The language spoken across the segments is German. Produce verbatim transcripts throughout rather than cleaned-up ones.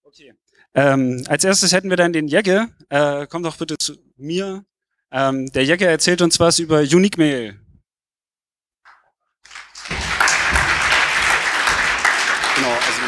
Okay. Ähm, als erstes hätten wir dann den Jegge. Äh, komm doch bitte zu mir. Ähm, der Jegge erzählt uns was über Unique Mail. Genau, also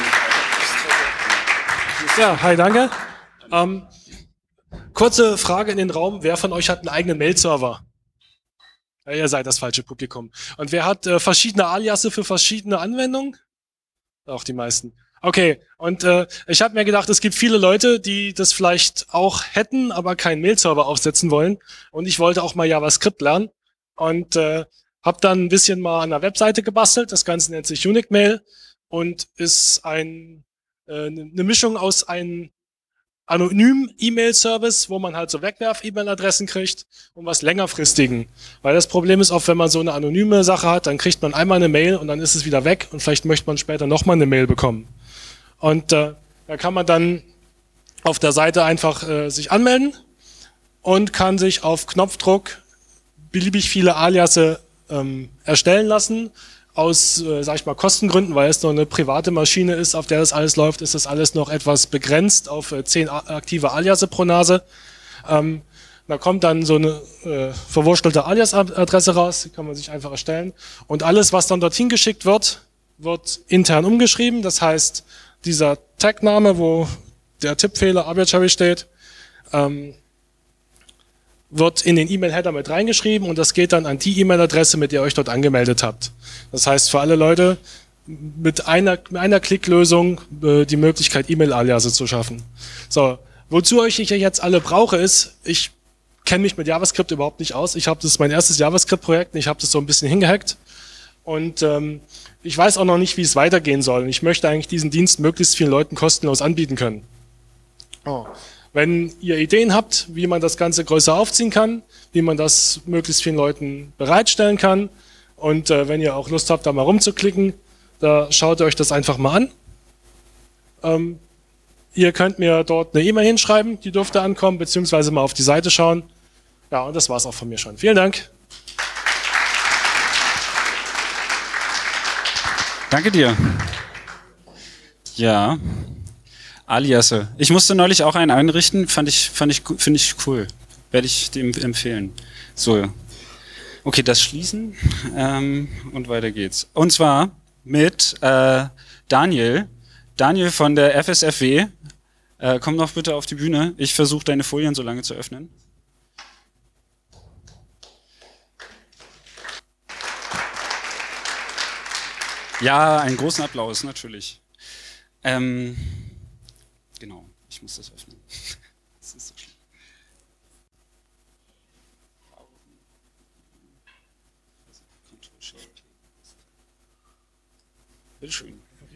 ja, hi, danke. Ähm, kurze Frage in den Raum. Wer von euch hat einen eigenen Mail-Server? Ja, ihr seid das falsche Publikum. Und wer hat äh, verschiedene Aliasse für verschiedene Anwendungen? Auch die meisten. Okay, und äh, ich habe mir gedacht, es gibt viele Leute, die das vielleicht auch hätten, aber keinen Mail-Server aufsetzen wollen. Und ich wollte auch mal JavaScript lernen. Und äh, habe dann ein bisschen mal an der Webseite gebastelt. Das Ganze nennt sich Unique Mail und ist ein, äh, eine Mischung aus einem anonymen E-Mail-Service, wo man halt so Wegwerf-E-Mail-Adressen kriegt und was längerfristigen. Weil das Problem ist oft, wenn man so eine anonyme Sache hat, dann kriegt man einmal eine Mail und dann ist es wieder weg und vielleicht möchte man später nochmal eine Mail bekommen. Und äh, da kann man dann auf der Seite einfach äh, sich anmelden und kann sich auf Knopfdruck beliebig viele Aliasse ähm, erstellen lassen. Aus, äh, sag ich mal, Kostengründen, weil es noch eine private Maschine ist, auf der das alles läuft, ist das alles noch etwas begrenzt auf äh, zehn aktive Aliasse pro Nase. Ähm, da kommt dann so eine äh, verwurstelte Alias-Adresse raus, die kann man sich einfach erstellen. Und alles, was dann dorthin geschickt wird, wird intern umgeschrieben. Das heißt, dieser Tag-Name, wo der Tippfehler arbitrary steht, ähm, wird in den E-Mail-Header mit reingeschrieben und das geht dann an die E-Mail-Adresse, mit der ihr euch dort angemeldet habt. Das heißt, für alle Leute mit einer, mit einer Klicklösung äh, die Möglichkeit, E-Mail-Aliase zu schaffen. So, wozu ich jetzt alle brauche, ist, ich kenne mich mit JavaScript überhaupt nicht aus. Ich habe das ist mein erstes JavaScript-Projekt und ich habe das so ein bisschen hingehackt. Und ähm, ich weiß auch noch nicht, wie es weitergehen soll. Und ich möchte eigentlich diesen Dienst möglichst vielen Leuten kostenlos anbieten können. Oh. Wenn ihr Ideen habt, wie man das Ganze größer aufziehen kann, wie man das möglichst vielen Leuten bereitstellen kann und äh, wenn ihr auch Lust habt, da mal rumzuklicken, da schaut ihr euch das einfach mal an. Ähm, ihr könnt mir dort eine E-Mail hinschreiben, die dürfte ankommen, beziehungsweise mal auf die Seite schauen. Ja, und das war's auch von mir schon. Vielen Dank. Danke dir. Ja. Aliasse. Ich musste neulich auch einen einrichten, fand ich, fand ich, finde ich cool. Werde ich dem empfehlen. So. Okay, das schließen ähm, und weiter geht's. Und zwar mit äh, Daniel. Daniel von der F S F W. Äh, komm noch bitte auf die Bühne. Ich versuche deine Folien so lange zu öffnen. Ja, einen großen Applaus, natürlich. Ähm, Genau, ich muss das öffnen. Das ist so schlimm. Bitte schön.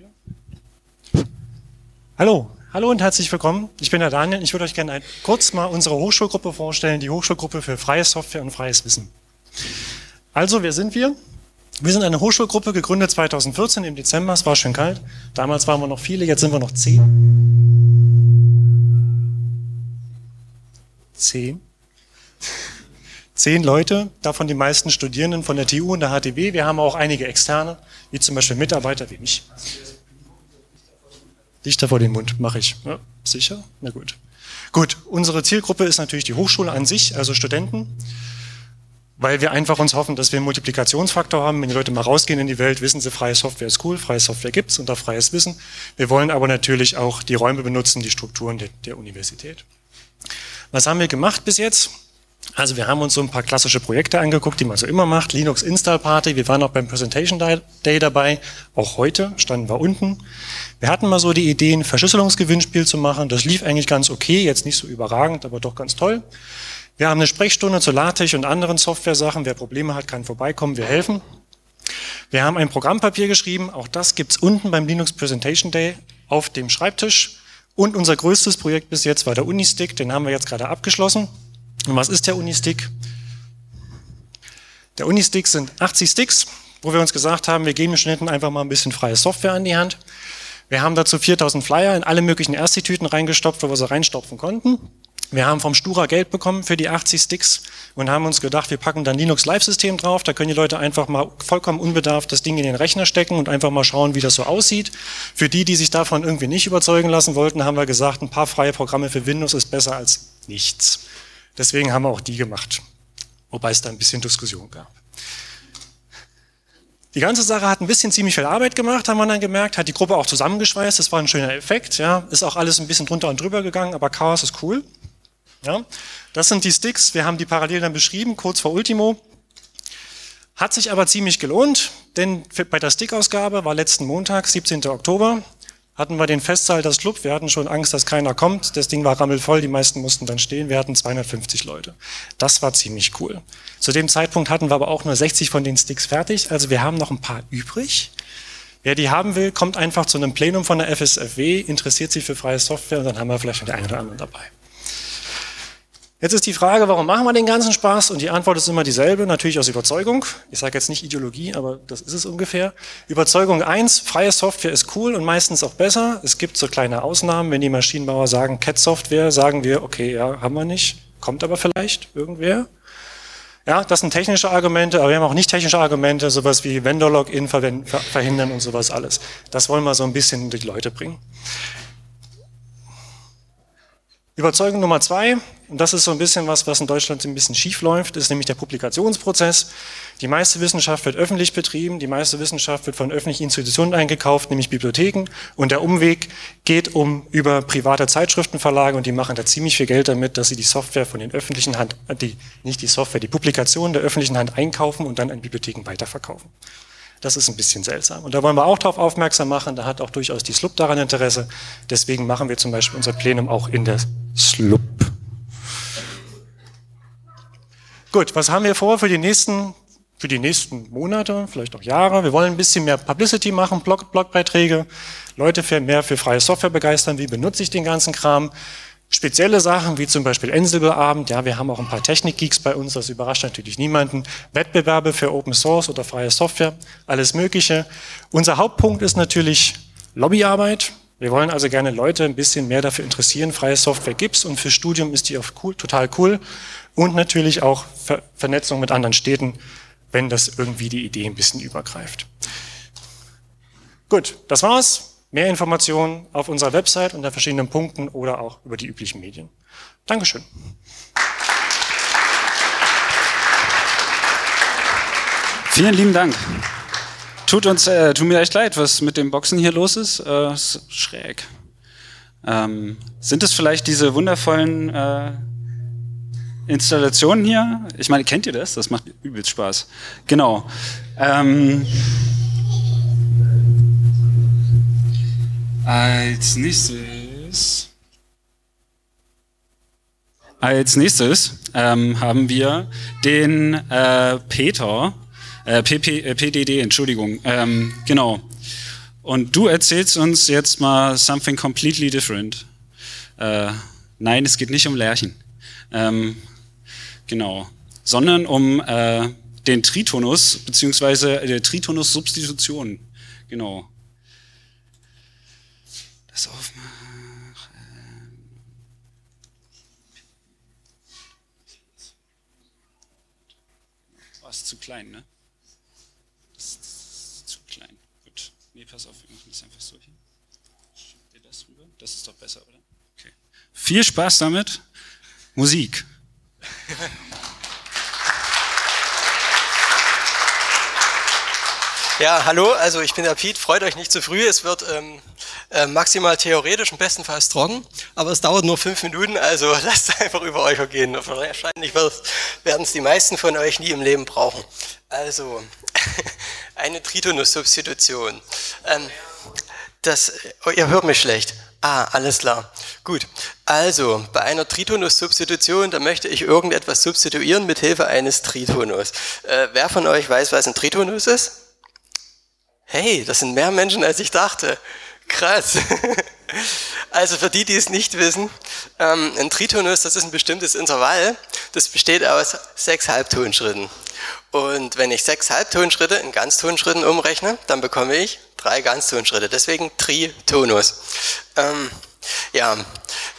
Hallo, hallo und herzlich willkommen. Ich bin der Daniel. Ich würde euch gerne kurz mal unsere Hochschulgruppe vorstellen, die Hochschulgruppe für freie Software und freies Wissen. Also, wer sind wir? Wir sind eine Hochschulgruppe, gegründet zweitausendvierzehn im Dezember. Es war schön kalt. Damals waren wir noch viele, jetzt sind wir noch zehn. Zehn. Zehn Leute, davon die meisten Studierenden von der T U und der H T W. Wir haben auch einige externe, wie zum Beispiel Mitarbeiter wie mich. Dichter vor den Mund, mache ich. Ja, sicher? Na gut. Gut, unsere Zielgruppe ist natürlich die Hochschule an sich, also Studenten, weil wir einfach uns hoffen, dass wir einen Multiplikationsfaktor haben. Wenn die Leute mal rausgehen in die Welt, wissen sie, freie Software ist cool, freie Software gibt's und auch freies Wissen. Wir wollen aber natürlich auch die Räume benutzen, die Strukturen der, der Universität. Was haben wir gemacht bis jetzt? Also wir haben uns so ein paar klassische Projekte angeguckt, die man so immer macht. Linux Install Party, wir waren auch beim Presentation Day dabei, auch heute standen wir unten. Wir hatten mal so die Idee, ein Verschlüsselungsgewinnspiel zu machen. Das lief eigentlich ganz okay, jetzt nicht so überragend, aber doch ganz toll. Wir haben eine Sprechstunde zu LaTeX und anderen Software-Sachen. Wer Probleme hat, kann vorbeikommen, wir helfen. Wir haben ein Programmpapier geschrieben, auch das gibt's unten beim Linux Presentation Day auf dem Schreibtisch. Und unser größtes Projekt bis jetzt war der Unistick, den haben wir jetzt gerade abgeschlossen. Und was ist der Unistick? Der Unistick sind achtzig Sticks, wo wir uns gesagt haben, wir geben den Studenten einfach mal ein bisschen freie Software an die Hand. Wir haben dazu viertausend Flyer in alle möglichen Ersttüten reingestopft, wo wir sie reinstopfen konnten. Wir haben vom Stura Geld bekommen für die achtzig Sticks und haben uns gedacht, wir packen dann Linux Live-System drauf. Da können die Leute einfach mal vollkommen unbedarft das Ding in den Rechner stecken und einfach mal schauen, wie das so aussieht. Für die, die sich davon irgendwie nicht überzeugen lassen wollten, haben wir gesagt, ein paar freie Programme für Windows ist besser als nichts. Deswegen haben wir auch die gemacht, wobei es da ein bisschen Diskussion gab. Die ganze Sache hat ein bisschen ziemlich viel Arbeit gemacht, haben wir dann gemerkt, hat die Gruppe auch zusammengeschweißt, das war ein schöner Effekt, ja, ist auch alles ein bisschen drunter und drüber gegangen, aber Chaos ist cool. Ja, das sind die Sticks, wir haben die parallel dann beschrieben, kurz vor Ultimo. Hat sich aber ziemlich gelohnt, denn bei der Stick-Ausgabe war letzten Montag, siebzehnten Oktober, hatten wir den Festsaal das Club, wir hatten schon Angst, dass keiner kommt, das Ding war rammelvoll, die meisten mussten dann stehen, wir hatten zweihundertfünfzig Leute. Das war ziemlich cool. Zu dem Zeitpunkt hatten wir aber auch nur sechzig von den Sticks fertig, also wir haben noch ein paar übrig. Wer die haben will, kommt einfach zu einem Plenum von der F S F W, interessiert sich für freie Software und dann haben wir vielleicht noch den einen oder anderen dabei. Jetzt ist die Frage, warum machen wir den ganzen Spaß? Und die Antwort ist immer dieselbe, natürlich aus Überzeugung. Ich sage jetzt nicht Ideologie, aber das ist es ungefähr. Überzeugung eins, freie Software ist cool und meistens auch besser. Es gibt so kleine Ausnahmen, wenn die Maschinenbauer sagen, C A D-Software, sagen wir, okay, ja, haben wir nicht, kommt aber vielleicht irgendwer. Ja, das sind technische Argumente, aber wir haben auch nicht technische Argumente, sowas wie Vendor-Login verhindern und sowas alles. Das wollen wir so ein bisschen in die Leute bringen. Überzeugung Nummer zwei, und das ist so ein bisschen was, was in Deutschland ein bisschen schief läuft, ist nämlich der Publikationsprozess. Die meiste Wissenschaft wird öffentlich betrieben, die meiste Wissenschaft wird von öffentlichen Institutionen eingekauft, nämlich Bibliotheken. Und der Umweg geht um über private Zeitschriftenverlage und die machen da ziemlich viel Geld damit, dass sie die Software von den öffentlichen Hand, die, nicht die Software, die Publikation der öffentlichen Hand einkaufen und dann an Bibliotheken weiterverkaufen. Das ist ein bisschen seltsam. Und da wollen wir auch darauf aufmerksam machen, da hat auch durchaus die S L U B daran Interesse. Deswegen machen wir zum Beispiel unser Plenum auch in der S L U B. Gut, was haben wir vor für die nächsten, für die nächsten Monate, vielleicht auch Jahre? Wir wollen ein bisschen mehr Publicity machen, Blog, Blogbeiträge, Leute für mehr für freie Software begeistern, wie benutze ich den ganzen Kram. Spezielle Sachen, wie zum Beispiel Ansible-Abend, ja, wir haben auch ein paar Technik-Geeks bei uns, das überrascht natürlich niemanden. Wettbewerbe für Open Source oder freie Software, alles Mögliche. Unser Hauptpunkt ist natürlich Lobbyarbeit. Wir wollen also gerne Leute ein bisschen mehr dafür interessieren, freie Software gibt's und für Studium ist die auch cool, total cool. Und natürlich auch Ver- Vernetzung mit anderen Städten, wenn das irgendwie die Idee ein bisschen übergreift. Gut, das war's. Mehr Informationen auf unserer Website unter verschiedenen Punkten oder auch über die üblichen Medien. Dankeschön. Vielen lieben Dank. Tut uns, äh, tut mir echt leid, was mit dem Boxen hier los ist. Äh, ist schräg. Ähm, sind es vielleicht diese wundervollen äh, Installationen hier? Ich meine, kennt ihr das? Das macht übelst Spaß. Genau. Ähm, Als nächstes, als nächstes ähm, haben wir den äh, Peter, äh, P P, äh, P D D, Entschuldigung, ähm, genau. Und du erzählst uns jetzt mal something completely different. Äh, nein, es geht nicht um Lerchen, ähm, genau, sondern um äh, den Tritonus beziehungsweise der Tritonus-Substitution, genau. Das aufmachen. Oh, ist zu klein, ne? Das ist zu klein. Gut. Nee, pass auf, wir machen das einfach so hier. Schiebt ihr das rüber? Das ist doch besser, oder? Okay. Viel Spaß damit. Musik. Ja, hallo, also ich bin der Piet, freut euch nicht zu früh, es wird ähm, äh, maximal theoretisch und bestenfalls trocken, aber es dauert nur fünf Minuten, also lasst einfach über euch ergehen. Wahrscheinlich werden es die meisten von euch nie im Leben brauchen. Also, eine Tritonus-Substitution. Ähm, das, oh, ihr hört mich schlecht. Ah, alles klar. Gut. Also, bei einer Tritonus-Substitution, da möchte ich irgendetwas substituieren mit Hilfe eines Tritonus. Äh, wer von euch weiß, was ein Tritonus ist? Hey, das sind mehr Menschen, als ich dachte. Krass. Also für die, die es nicht wissen, ähm, ein Tritonus, das ist ein bestimmtes Intervall, das besteht aus sechs Halbtonschritten. Und wenn ich sechs Halbtonschritte in Ganztonschritten umrechne, dann bekomme ich drei Ganztonschritte. Deswegen Tritonus. Ähm, ja,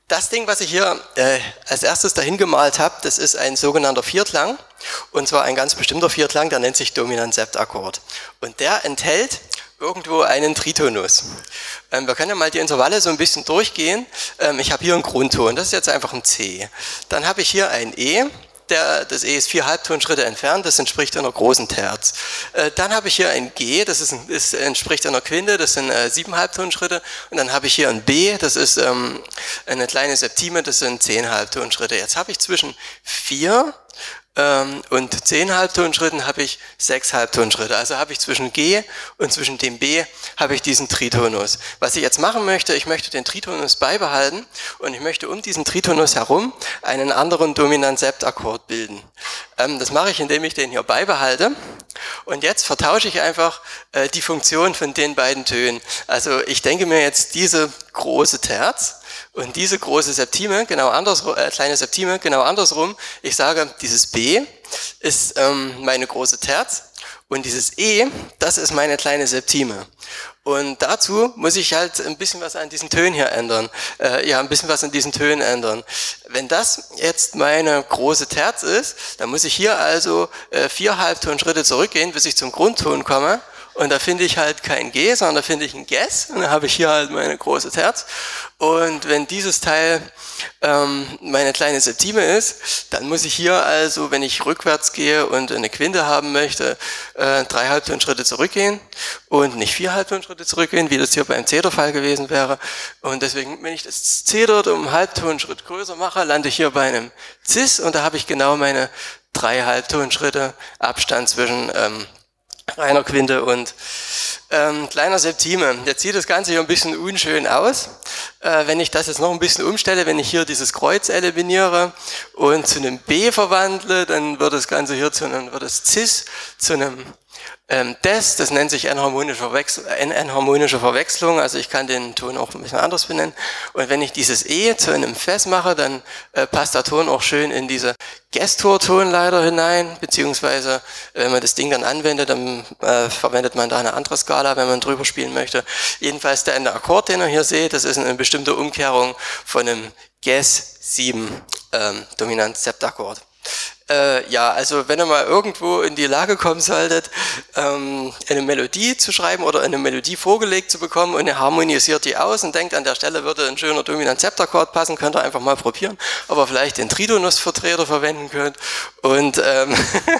Das Ding, was ich hier äh, als erstes dahin gemalt habe, das ist ein sogenannter Vierklang. Und zwar ein ganz bestimmter Vierklang, der nennt sich Dominant-Sept-Akkord. Und der enthält irgendwo einen Tritonus. Ähm, wir können ja mal die Intervalle so ein bisschen durchgehen. Ähm, ich habe hier einen Grundton, das ist jetzt einfach ein C. Dann habe ich hier ein E. Der, das E ist vier Halbtonschritte entfernt, das entspricht einer großen Terz. Äh, dann habe ich hier ein G, das ist, ein, ist, entspricht einer Quinte, das sind äh, sieben Halbtonschritte. Und dann habe ich hier ein B, das ist ähm, eine kleine Septime, das sind zehn Halbtonschritte. Jetzt habe ich zwischen vier ähm, und zehn Halbtonschritten habe ich sechs Halbtonschritte. Also habe ich zwischen G und zwischen dem B habe ich diesen Tritonus. Was ich jetzt machen möchte, ich möchte den Tritonus beibehalten und ich möchte um diesen Tritonus herum einen anderen Dominant-Sept-Akkord bilden. Ähm, das mache ich, indem ich den hier beibehalte. Und jetzt vertausche ich einfach äh, die Funktion von den beiden Tönen. Also ich denke mir jetzt diese große Terz und diese große Septime, genau andersrum, äh, kleine Septime, genau andersrum. Ich sage, dieses B ist ähm, meine große Terz und dieses E, das ist meine kleine Septime. Und dazu muss ich halt ein bisschen was an diesen Tönen hier ändern. Äh, ja, ein bisschen was an diesen Tönen ändern. Wenn das jetzt meine große Terz ist, dann muss ich hier also äh, vier Halbtonschritte zurückgehen, bis ich zum Grundton komme. Und da finde ich halt kein G, sondern da finde ich ein Ges. Und dann habe ich hier halt meine große Terz. Und wenn dieses Teil ähm, meine kleine Septime ist, dann muss ich hier also, wenn ich rückwärts gehe und eine Quinte haben möchte, äh, drei Halbtonschritte zurückgehen und nicht vier Halbtonschritte zurückgehen, wie das hier beim C der Fall gewesen wäre. Und deswegen, wenn ich das C dort um einen Halbtonschritt größer mache, lande ich hier bei einem Cis und da habe ich genau meine drei Halbtonschritte Abstand zwischen ähm, reiner Quinte und ähm, kleiner Septime. Jetzt sieht das Ganze hier ein bisschen unschön aus. Äh, wenn ich das jetzt noch ein bisschen umstelle, wenn ich hier dieses Kreuz eliminiere und zu einem B verwandle, dann wird das Ganze hier zu einem, wird das Cis zu einem ähm, Des, das nennt sich enharmonische, Verwechsel, enharmonische Verwechslung, also ich kann den Ton auch ein bisschen anders benennen. Und wenn ich dieses E zu einem Fes mache, dann äh, passt der Ton auch schön in diese Gestur-Tonleiter hinein, beziehungsweise wenn man das Ding dann anwendet, dann äh, verwendet man da eine andere Skala, wenn man drüber spielen möchte. Jedenfalls der Ende Akkord, den ihr hier seht, das ist eine bestimmte Umkehrung von einem Ges sieben ähm, Dominant-Sept-Akkord. Äh, ja, also wenn ihr mal irgendwo in die Lage kommen solltet, ähm, eine Melodie zu schreiben oder eine Melodie vorgelegt zu bekommen und ihr harmonisiert die aus und denkt, an der Stelle würde ein schöner Dominant-Sept-Akkord passen, könnt ihr einfach mal probieren, ob ihr vielleicht den Tritonus-Vertreter verwenden könnt und ähm,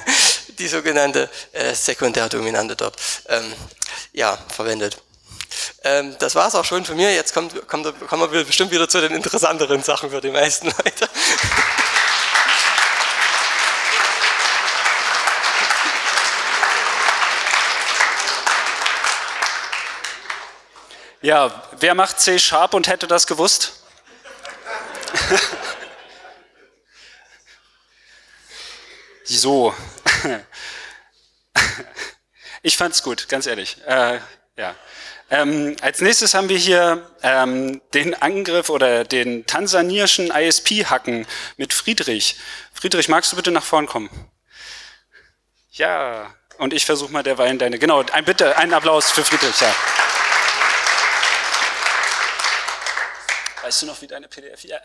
die sogenannte äh, Sekundärdominante dort ähm, ja, verwendet. Ähm, das war's auch schon von mir, jetzt kommt, kommt, kommen wir bestimmt wieder zu den interessanteren Sachen für die meisten Leute. Ja, wer macht C-Sharp und hätte das gewusst? So. Ich fand's gut, ganz ehrlich. Äh, ja. Ähm, als nächstes haben wir hier ähm, den Angriff oder den tansanierischen I S P-Hacken mit Friedrich. Friedrich, magst du bitte nach vorn kommen? Ja, und ich versuche mal derweil deine... Genau, ein, bitte, einen Applaus für Friedrich, ja. Weißt du noch, wie deine P D F... Ja.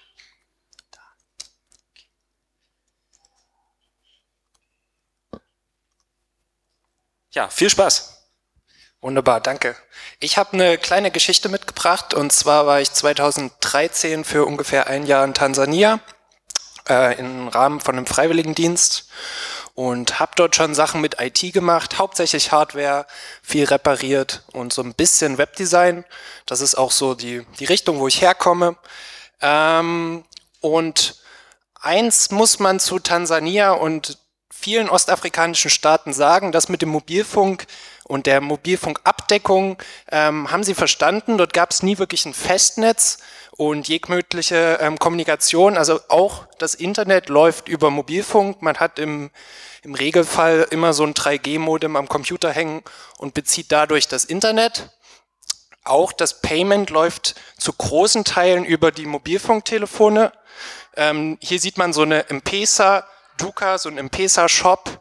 Ja, viel Spaß. Wunderbar, danke. Ich habe eine kleine Geschichte mitgebracht und zwar war ich zweitausenddreizehn für ungefähr ein Jahr in Tansania äh, im Rahmen von einem Freiwilligendienst und habe dort schon Sachen mit I T gemacht, hauptsächlich Hardware, viel repariert und so ein bisschen Webdesign. Das ist auch so die, die Richtung, wo ich herkomme. Ähm, und eins muss man zu Tansania und vielen ostafrikanischen Staaten sagen, das mit dem Mobilfunk und der Mobilfunkabdeckung ähm, haben sie verstanden. Dort gab es nie wirklich ein Festnetz und jegliche ähm, Kommunikation, also auch das Internet läuft über Mobilfunk. Man hat im, im Regelfall immer so ein drei G Modem am Computer hängen und bezieht dadurch das Internet. Auch das Payment läuft zu großen Teilen über die Mobilfunktelefone. Ähm, hier sieht man so eine M-Pesa, Duka, so ein M-Pesa-Shop.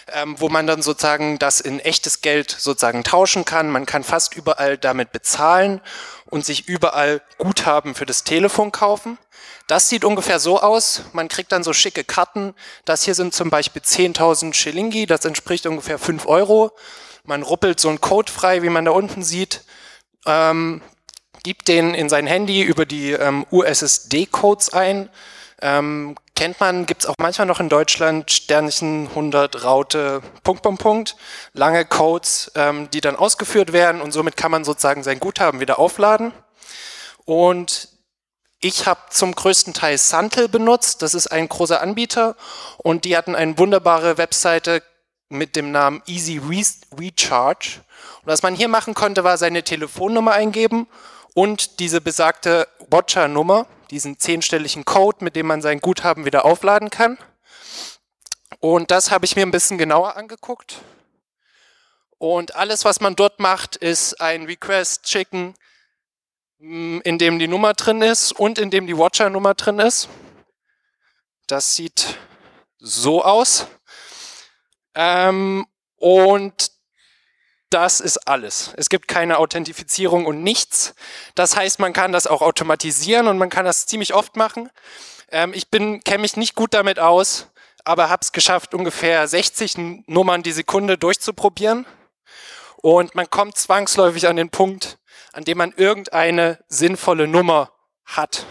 ähm, wo man dann sozusagen das in echtes Geld sozusagen tauschen kann. Man kann fast überall damit bezahlen und sich überall Guthaben für das Telefon kaufen. Das sieht ungefähr so aus. Man kriegt dann so schicke Karten. Das hier sind zum Beispiel zehntausend Shilingi. Das entspricht ungefähr fünf Euro. Man ruppelt so einen Code frei, wie man da unten sieht. Ähm, gibt den in sein Handy über die ähm, U S S D-Codes ein. Ähm, kennt man, gibt es auch manchmal noch in Deutschland, Sternchen hundert, Raute, Punkt, Punkt, Punkt. Lange Codes, ähm, die dann ausgeführt werden und somit kann man sozusagen sein Guthaben wieder aufladen. Und ich habe zum größten Teil Santel benutzt, das ist ein großer Anbieter und die hatten eine wunderbare Webseite mit dem Namen Easy Recharge. Und was man hier machen konnte, war seine Telefonnummer eingeben und diese besagte Watcher-Nummer, diesen zehnstelligen Code, mit dem man sein Guthaben wieder aufladen kann. Und das habe ich mir ein bisschen genauer angeguckt. Und alles, was man dort macht, ist ein Request schicken, in dem die Nummer drin ist und in dem die Watcher-Nummer drin ist. Das sieht so aus. Ähm, und das ist alles. Es gibt keine Authentifizierung und nichts. Das heißt, man kann das auch automatisieren und man kann das ziemlich oft machen. Ähm, ich bin, kenne mich nicht gut damit aus, aber habe es geschafft, ungefähr sechzig Nummern die Sekunde durchzuprobieren. Und man kommt zwangsläufig an den Punkt, an dem man irgendeine sinnvolle Nummer hat.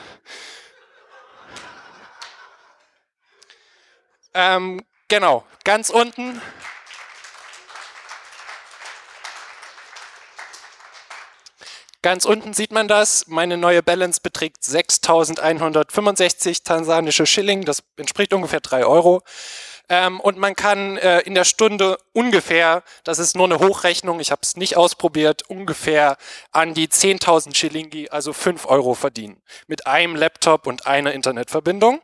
Ähm, genau, ganz unten. Ganz unten sieht man das. Meine neue Balance beträgt sechstausendeinhundertfünfundsechzig tansanische Schilling. Das entspricht ungefähr drei Euro. Ähm, und man kann äh, in der Stunde ungefähr, das ist nur eine Hochrechnung, ich habe es nicht ausprobiert, ungefähr an die zehntausend Shilingi, also fünf Euro verdienen. Mit einem Laptop und einer Internetverbindung.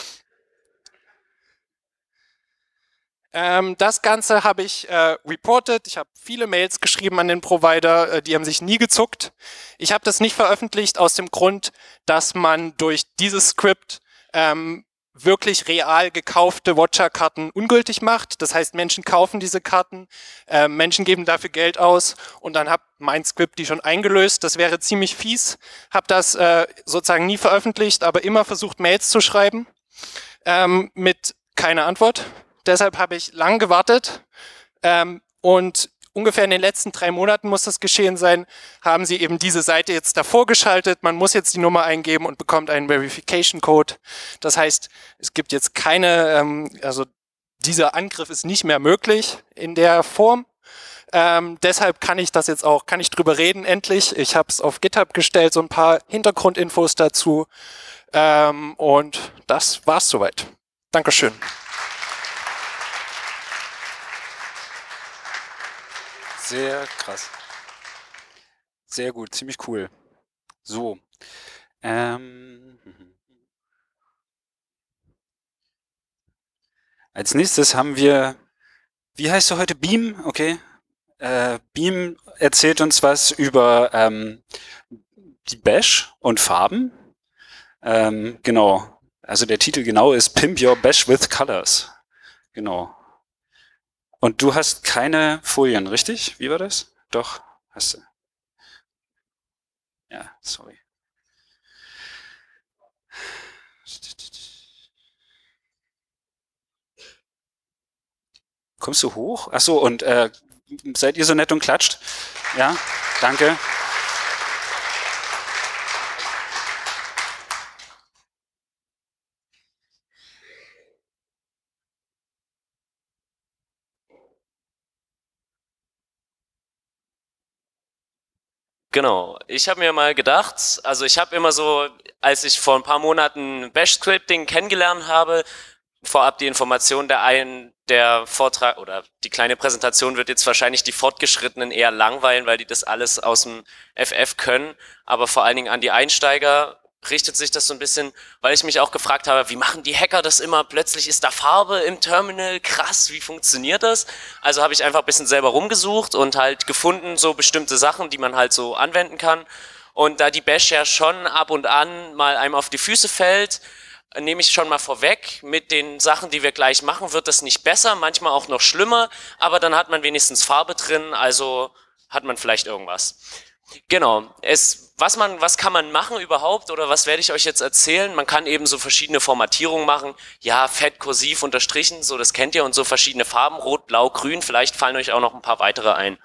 Ähm, das Ganze habe ich äh, reported. Ich habe viele Mails geschrieben an den Provider, äh, die haben sich nie gezuckt. Ich habe das nicht veröffentlicht aus dem Grund, dass man durch dieses Skript ähm, wirklich real gekaufte Watcher-Karten ungültig macht. Das heißt, Menschen kaufen diese Karten, äh, Menschen geben dafür Geld aus und dann hat mein Skript die schon eingelöst. Das wäre ziemlich fies. Habe das äh, sozusagen nie veröffentlicht, aber immer versucht, Mails zu schreiben ähm, mit keiner Antwort. Deshalb habe ich lang gewartet ähm, und ungefähr in den letzten drei Monaten muss das geschehen sein, haben sie eben diese Seite jetzt davor geschaltet. Man muss jetzt die Nummer eingeben und bekommt einen Verification Code. Das heißt, es gibt jetzt keine, ähm, also dieser Angriff ist nicht mehr möglich in der Form. Ähm, deshalb kann ich das jetzt auch, kann ich drüber reden endlich. Ich habe es auf GitHub gestellt, so ein paar Hintergrundinfos dazu. Ähm, und das war's soweit. Dankeschön. Sehr krass. Sehr gut, ziemlich cool. So. Ähm. Als nächstes haben wir, wie heißt du heute? Beam, okay. Äh, Beam erzählt uns was über ähm, die Bash und Farben. Ähm, genau. Also der Titel genau ist Pimp Your Bash with Colors. Genau. Und du hast keine Folien, richtig? Wie war das? Doch, hast du. Ja, sorry. Kommst du hoch? Ach so, und äh, seid ihr so nett und klatscht? Ja, danke. Genau, ich habe mir mal gedacht, also ich habe immer so, als ich vor ein paar Monaten Bash-Scripting kennengelernt habe, vorab die Information, der einen, der Vortrag oder die kleine Präsentation wird jetzt wahrscheinlich die Fortgeschrittenen eher langweilen, weil die das alles aus dem F F können, aber vor allen Dingen an die Einsteiger richtet sich das so ein bisschen, weil ich mich auch gefragt habe, wie machen die Hacker das immer? Plötzlich ist da Farbe im Terminal, krass, wie funktioniert das? Also habe ich einfach ein bisschen selber rumgesucht und halt gefunden, so bestimmte Sachen, die man halt so anwenden kann. Und da die Bash ja schon ab und an mal einem auf die Füße fällt, nehme ich schon mal vorweg, mit den Sachen, die wir gleich machen, wird das nicht besser, manchmal auch noch schlimmer, aber dann hat man wenigstens Farbe drin, also hat man vielleicht irgendwas. Genau, es, was man, was kann man machen überhaupt oder was werde ich euch jetzt erzählen? Man kann eben so verschiedene Formatierungen machen, ja, fett, kursiv, unterstrichen, so das kennt ihr und so verschiedene Farben, rot, blau, grün, vielleicht fallen euch auch noch ein paar weitere ein.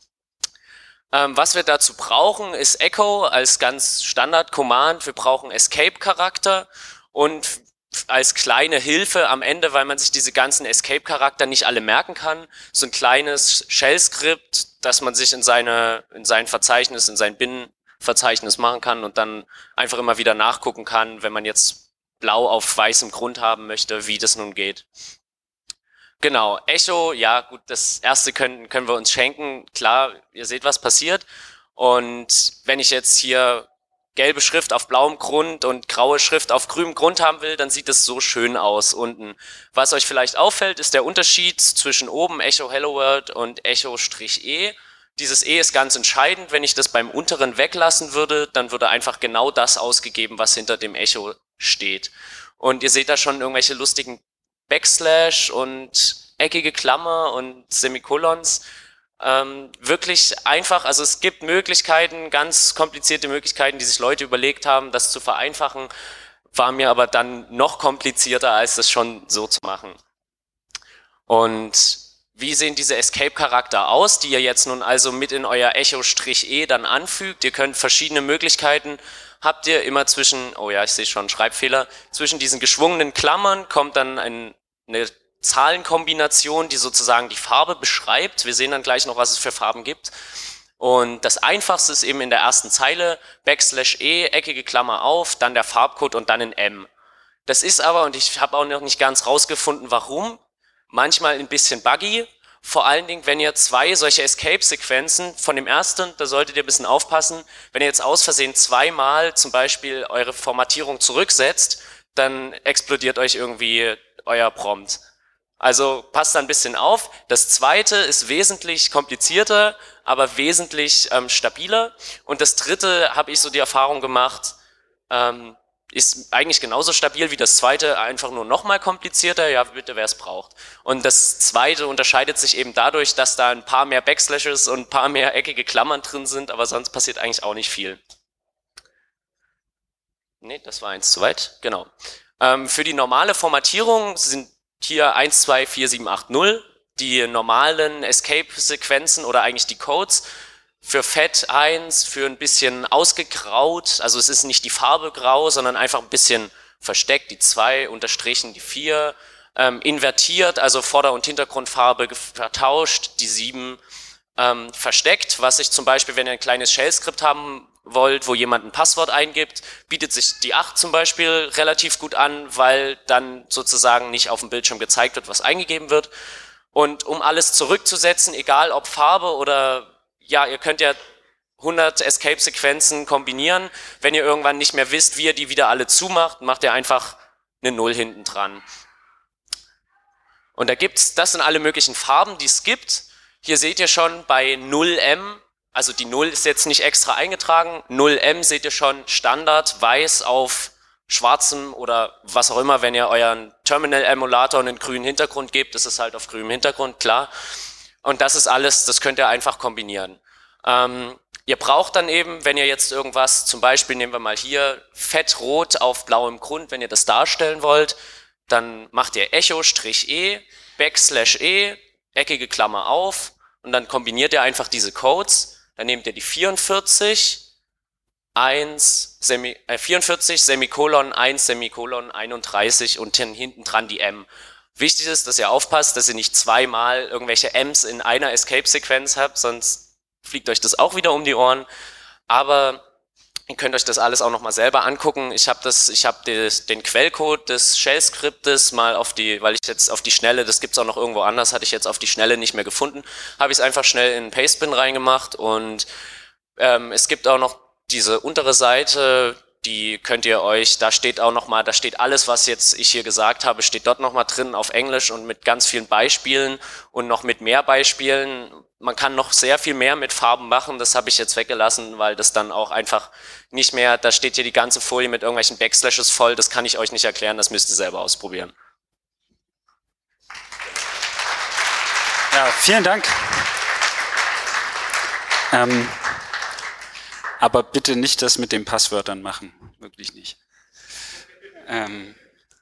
Ähm, was wir dazu brauchen, ist Echo als ganz Standard-Command, wir brauchen Escape-Charakter und als kleine Hilfe am Ende, weil man sich diese ganzen Escape-Charakter nicht alle merken kann, so ein kleines Shell-Skript, das man sich in seine, in sein Verzeichnis, in sein Bin-Verzeichnis machen kann und dann einfach immer wieder nachgucken kann, wenn man jetzt blau auf weißem Grund haben möchte, wie das nun geht. Genau, Echo, ja gut, das erste können, können wir uns schenken. Klar, ihr seht, was passiert. Und wenn ich jetzt hier gelbe Schrift auf blauem Grund und graue Schrift auf grünem Grund haben will, dann sieht es so schön aus unten. Was euch vielleicht auffällt, ist der Unterschied zwischen oben Echo Hello World und Echo-E. Dieses E ist ganz entscheidend. Wenn ich das beim unteren weglassen würde, dann würde einfach genau das ausgegeben, was hinter dem Echo steht. Und ihr seht da schon irgendwelche lustigen Backslash und eckige Klammer und Semikolons. Ähm, wirklich einfach, also es gibt Möglichkeiten, ganz komplizierte Möglichkeiten, die sich Leute überlegt haben, das zu vereinfachen, war mir aber dann noch komplizierter, als das schon so zu machen. Und wie sehen diese Escape-Charakter aus, die ihr jetzt nun also mit in euer Echo-E dann anfügt? Ihr könnt verschiedene Möglichkeiten, habt ihr immer zwischen, oh ja, ich sehe schon Schreibfehler, zwischen diesen geschwungenen Klammern kommt dann ein, eine Zahlenkombination, die sozusagen die Farbe beschreibt. Wir sehen dann gleich noch, was es für Farben gibt. Und das Einfachste ist eben in der ersten Zeile Backslash E, eckige Klammer auf, dann der Farbcode und dann ein M. Das ist aber, und ich habe auch noch nicht ganz rausgefunden, warum, manchmal ein bisschen buggy. Vor allen Dingen, wenn ihr zwei solche Escape-Sequenzen von dem ersten, da solltet ihr ein bisschen aufpassen, wenn ihr jetzt aus Versehen zweimal zum Beispiel eure Formatierung zurücksetzt, dann explodiert euch irgendwie euer Prompt. Also passt da ein bisschen auf. Das zweite ist wesentlich komplizierter, aber wesentlich ähm, stabiler. Und das dritte, habe ich so die Erfahrung gemacht, ähm, ist eigentlich genauso stabil wie das zweite, einfach nur noch mal komplizierter. Ja, bitte, wer es braucht. Und das zweite unterscheidet sich eben dadurch, dass da ein paar mehr Backslashes und ein paar mehr eckige Klammern drin sind, aber sonst passiert eigentlich auch nicht viel. Nee, das war eins zu weit. Genau. Ähm, für die normale Formatierung sind hier eins, zwei, vier, sieben, acht, null, die normalen Escape-Sequenzen oder eigentlich die Codes. Für Fett eins, für ein bisschen ausgegraut, also es ist nicht die Farbe grau, sondern einfach ein bisschen versteckt, die zwei, unterstrichen die vier, ähm, invertiert, also Vorder- und Hintergrundfarbe vertauscht, die sieben ähm, versteckt, was ich zum Beispiel, wenn ihr ein kleines Shell-Skript haben wollt, wo jemand ein Passwort eingibt, bietet sich die acht zum Beispiel relativ gut an, weil dann sozusagen nicht auf dem Bildschirm gezeigt wird, was eingegeben wird. Und um alles zurückzusetzen, egal ob Farbe oder, ja, ihr könnt ja hundert Escape-Sequenzen kombinieren. Wenn ihr irgendwann nicht mehr wisst, wie ihr die wieder alle zumacht, macht ihr einfach eine Null hinten dran. Und da gibt's, das sind alle möglichen Farben, die es gibt. Hier seht ihr schon bei null M, also die null ist jetzt nicht extra eingetragen, null M seht ihr schon Standard, weiß auf schwarzem oder was auch immer, wenn ihr euren Terminal-Emulator einen grünen Hintergrund gebt, ist es halt auf grünem Hintergrund, klar. Und das ist alles, das könnt ihr einfach kombinieren. Ähm, ihr braucht dann eben, wenn ihr jetzt irgendwas, zum Beispiel nehmen wir mal hier, fett-rot auf blauem Grund, wenn ihr das darstellen wollt, dann macht ihr Echo-E, Backslash E, eckige Klammer auf und dann kombiniert ihr einfach diese Codes. Dann nehmt ihr die vierundvierzig, eins, Semi, äh, vierundvierzig, Semikolon, eins, Semikolon, einunddreißig und hinten dran die M. Wichtig ist, dass ihr aufpasst, dass ihr nicht zweimal irgendwelche M's in einer Escape-Sequenz habt, sonst fliegt euch das auch wieder um die Ohren. Aber ihr könnt euch das alles auch nochmal selber angucken. Ich habe das, ich habe den Quellcode des Shell-Skriptes mal auf die, weil ich jetzt auf die Schnelle, das gibt's auch noch irgendwo anders, hatte ich jetzt auf die Schnelle nicht mehr gefunden, habe ich es einfach schnell in Pastebin reingemacht und ähm, es gibt auch noch diese untere Seite, die könnt ihr euch, da steht auch nochmal, da steht alles, was jetzt ich hier gesagt habe, steht dort nochmal drin auf Englisch und mit ganz vielen Beispielen und noch mit mehr Beispielen. Man kann noch sehr viel mehr mit Farben machen, das habe ich jetzt weggelassen, weil das dann auch einfach nicht mehr, da steht hier die ganze Folie mit irgendwelchen Backslashes voll, das kann ich euch nicht erklären, das müsst ihr selber ausprobieren. Ja, vielen Dank. Ähm, aber bitte nicht das mit den Passwörtern machen. Wirklich nicht. Ähm,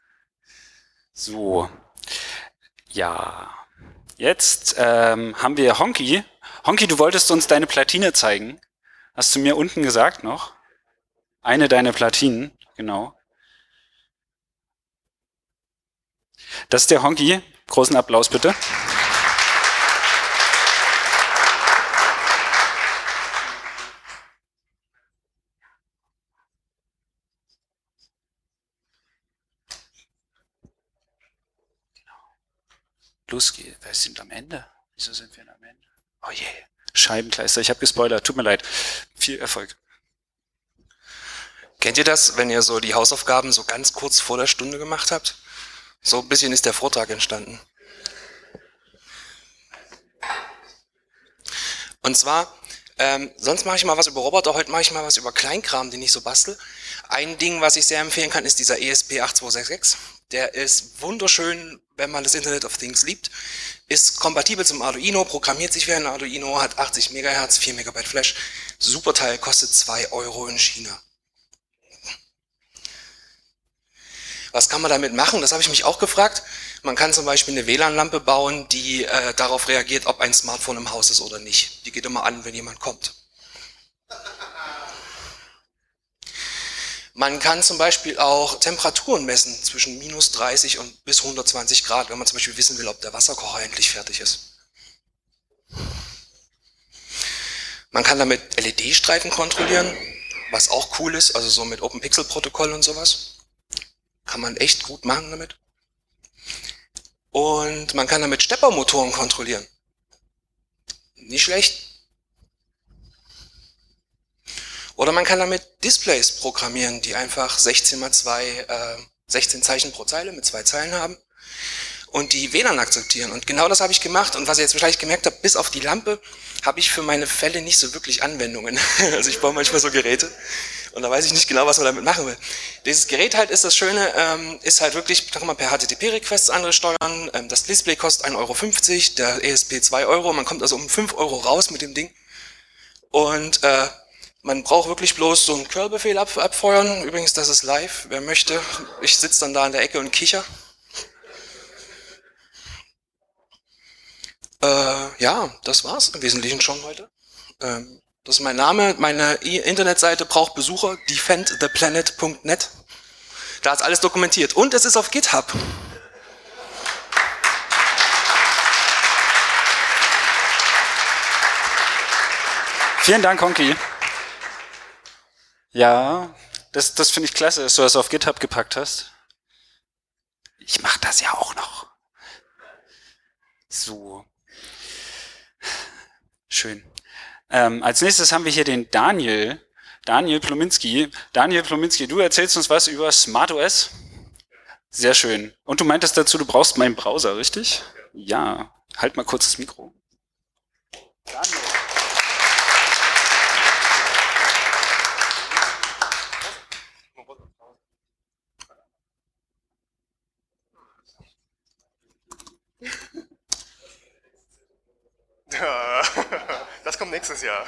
so. Ja. Jetzt ähm, haben wir Honky. Honky, du wolltest uns deine Platine zeigen. Hast du mir unten gesagt noch? Eine deiner Platinen, genau. Das ist der Honky. Großen Applaus bitte. Los geht's. Wir sind am Ende. Wieso sind wir am Ende? Oh je. Scheibenkleister. Ich habe gespoilert. Tut mir leid. Viel Erfolg. Kennt ihr das, wenn ihr so die Hausaufgaben so ganz kurz vor der Stunde gemacht habt? So ein bisschen ist der Vortrag entstanden. Und zwar, ähm, sonst mache ich mal was über Roboter, heute mache ich mal was über Kleinkram, den ich so bastel. Ein Ding, was ich sehr empfehlen kann, ist dieser E S P acht zwei sechs sechs. Der ist wunderschön, wenn man das Internet of Things liebt. Ist kompatibel zum Arduino, programmiert sich wie ein Arduino, hat achtzig Megahertz, vier Megabyte Flash. Super Teil, kostet zwei Euro in China. Was kann man damit machen? Das habe ich mich auch gefragt. Man kann zum Beispiel eine W L A N-Lampe bauen, die äh, darauf reagiert, ob ein Smartphone im Haus ist oder nicht. Die geht immer an, wenn jemand kommt. Man kann zum Beispiel auch Temperaturen messen zwischen minus dreißig und bis hundertzwanzig Grad, wenn man zum Beispiel wissen will, ob der Wasserkocher endlich fertig ist. Man kann damit L E D-Streifen kontrollieren, was auch cool ist, also so mit Open-Pixel-Protokoll und sowas. Kann man echt gut machen damit. Und man kann damit Steppermotoren kontrollieren. Nicht schlecht. Oder man kann damit Displays programmieren, die einfach sechzehn mal zwei, äh, sechzehn Zeichen pro Zeile mit zwei Zeilen haben und die W L A N akzeptieren. Und genau das habe ich gemacht. Und was ihr jetzt wahrscheinlich gemerkt habt, bis auf die Lampe habe ich für meine Fälle nicht so wirklich Anwendungen. Also ich baue manchmal so Geräte und da weiß ich nicht genau, was man damit machen will. Dieses Gerät halt ist das Schöne, ähm, ist halt wirklich, da kann man per H T T P-Requests andere steuern. Ähm, das Display kostet ein Euro fünfzig, der E S P zwei Euro. Man kommt also um fünf Euro raus mit dem Ding. Und äh, man braucht wirklich bloß so einen Curl-Befehl ab, abfeuern. Übrigens, das ist live, wer möchte. Ich sitze dann da in der Ecke und kicher. Äh, ja, das war's im Wesentlichen schon heute. Ähm, das ist mein Name. Meine Internetseite braucht Besucher, defend the planet punkt net. Da ist alles dokumentiert. Und es ist auf GitHub. Vielen Dank, Honky. Ja, das, das finde ich klasse, dass du das auf GitHub gepackt hast. Ich mache das ja auch noch. So. Schön. Ähm, als nächstes haben wir hier den Daniel. Daniel Plominski. Daniel Plominski, du erzählst uns was über SmartOS. Sehr schön. Und du meintest dazu, du brauchst meinen Browser, richtig? Ja. Halt mal kurz das Mikro. Daniel. Ja, das kommt nächstes Jahr.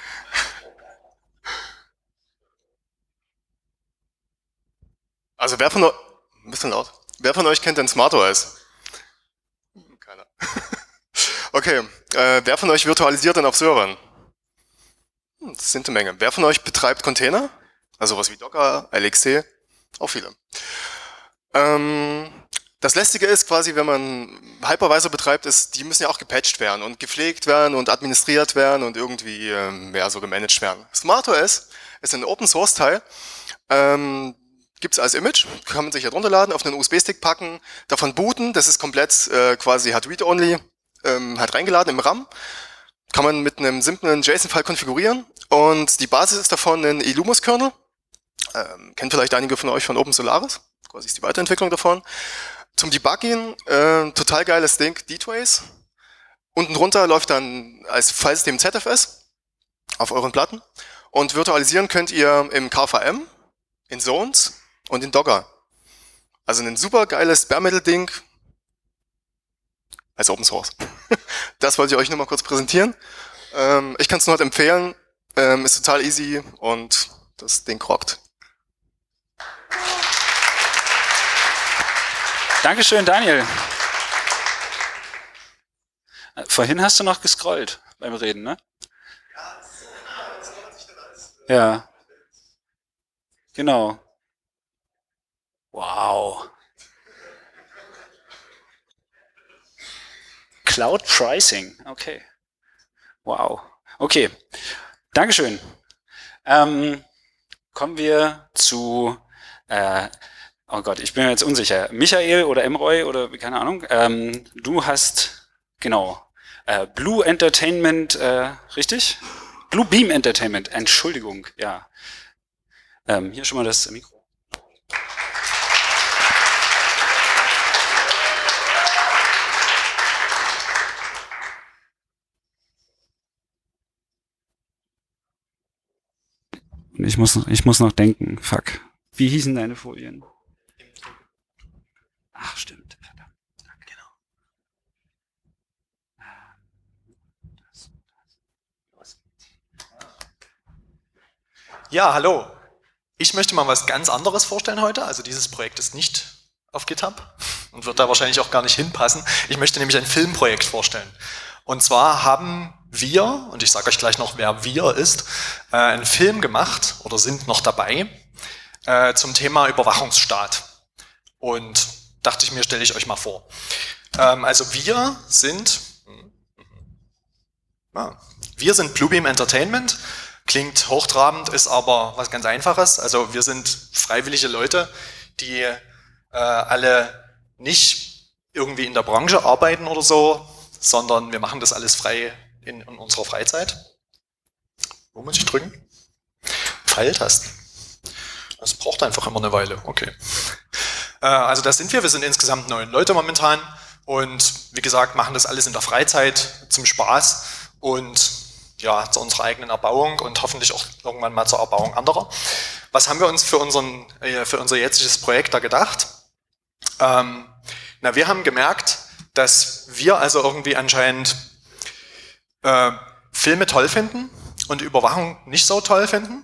Also wer von euch, ein bisschen laut, wer von euch kennt denn SmartOS? Keiner. Okay, äh, wer von euch virtualisiert denn auf Servern? Das sind eine Menge. Wer von euch betreibt Container? Also was wie Docker, L X C? Auch viele. Ähm, Das Lästige ist quasi, wenn man Hypervisor betreibt, ist, die müssen ja auch gepatcht werden und gepflegt werden und administriert werden und irgendwie ähm, ja, so gemanagt werden. SmartOS ist ein Open-Source-Teil, ähm, gibt es als Image, kann man sich halt runterladen, auf einen U S B-Stick packen, davon booten, das ist komplett äh, quasi halt Read-Only, ähm, halt reingeladen im RAM, kann man mit einem simplen JSON-File konfigurieren und die Basis ist davon ein Illumos-Kernel. Ähm, kennt vielleicht einige von euch von OpenSolaris, quasi ist die Weiterentwicklung davon. Zum Debuggen, äh, total geiles Ding, D-Trace. Unten drunter läuft dann als Filesystem Z F S auf euren Platten. Und virtualisieren könnt ihr im K V M, in Zones und in Docker. Also ein super geiles Bare Metal Ding als Open Source. Das wollte ich euch nur mal kurz präsentieren. Ähm, ich kann es nur halt empfehlen. Ähm, ist total easy und das Ding rockt. Dankeschön, Daniel. Vorhin hast du noch gescrollt beim Reden, ne? Ja. Genau. Wow. Cloud Pricing, okay. Wow. Okay. Dankeschön. Ähm, kommen wir zu, äh, oh Gott, ich bin mir jetzt unsicher. Michael oder Emroy oder keine Ahnung. Ähm, du hast, genau, äh, Blue Entertainment, äh, richtig? Blue Beam Entertainment, Entschuldigung, ja. Ähm, hier schon mal das Mikro. Ich muss noch, ich muss noch denken, fuck. Wie hießen deine Folien? Ach, stimmt. Verdammt. Genau. Ja, hallo. Ich möchte mal was ganz anderes vorstellen heute. Also dieses Projekt ist nicht auf GitHub und wird da wahrscheinlich auch gar nicht hinpassen. Ich möchte nämlich ein Filmprojekt vorstellen. Und zwar haben wir, und ich sage euch gleich noch, wer wir ist, äh, einen Film gemacht oder sind noch dabei äh, zum Thema Überwachungsstaat. Und dachte ich mir, stelle ich euch mal vor. Ähm, also wir sind, ah, wir sind Bluebeam Entertainment. Klingt hochtrabend, ist aber was ganz Einfaches. Also wir sind freiwillige Leute, die äh, alle nicht irgendwie in der Branche arbeiten oder so, sondern wir machen das alles frei in, in unserer Freizeit. Wo muss ich drücken? Pfeiltasten. Das braucht einfach immer eine Weile. Okay. Äh, also das sind wir. Wir sind insgesamt neun Leute momentan und wie gesagt machen das alles in der Freizeit zum Spaß und ja, zu unserer eigenen Erbauung und hoffentlich auch irgendwann mal zur Erbauung anderer. Was haben wir uns für, unseren, äh, für unser jetziges Projekt da gedacht? Ähm, na, wir haben gemerkt, dass wir also irgendwie anscheinend äh, Filme toll finden und Überwachung nicht so toll finden.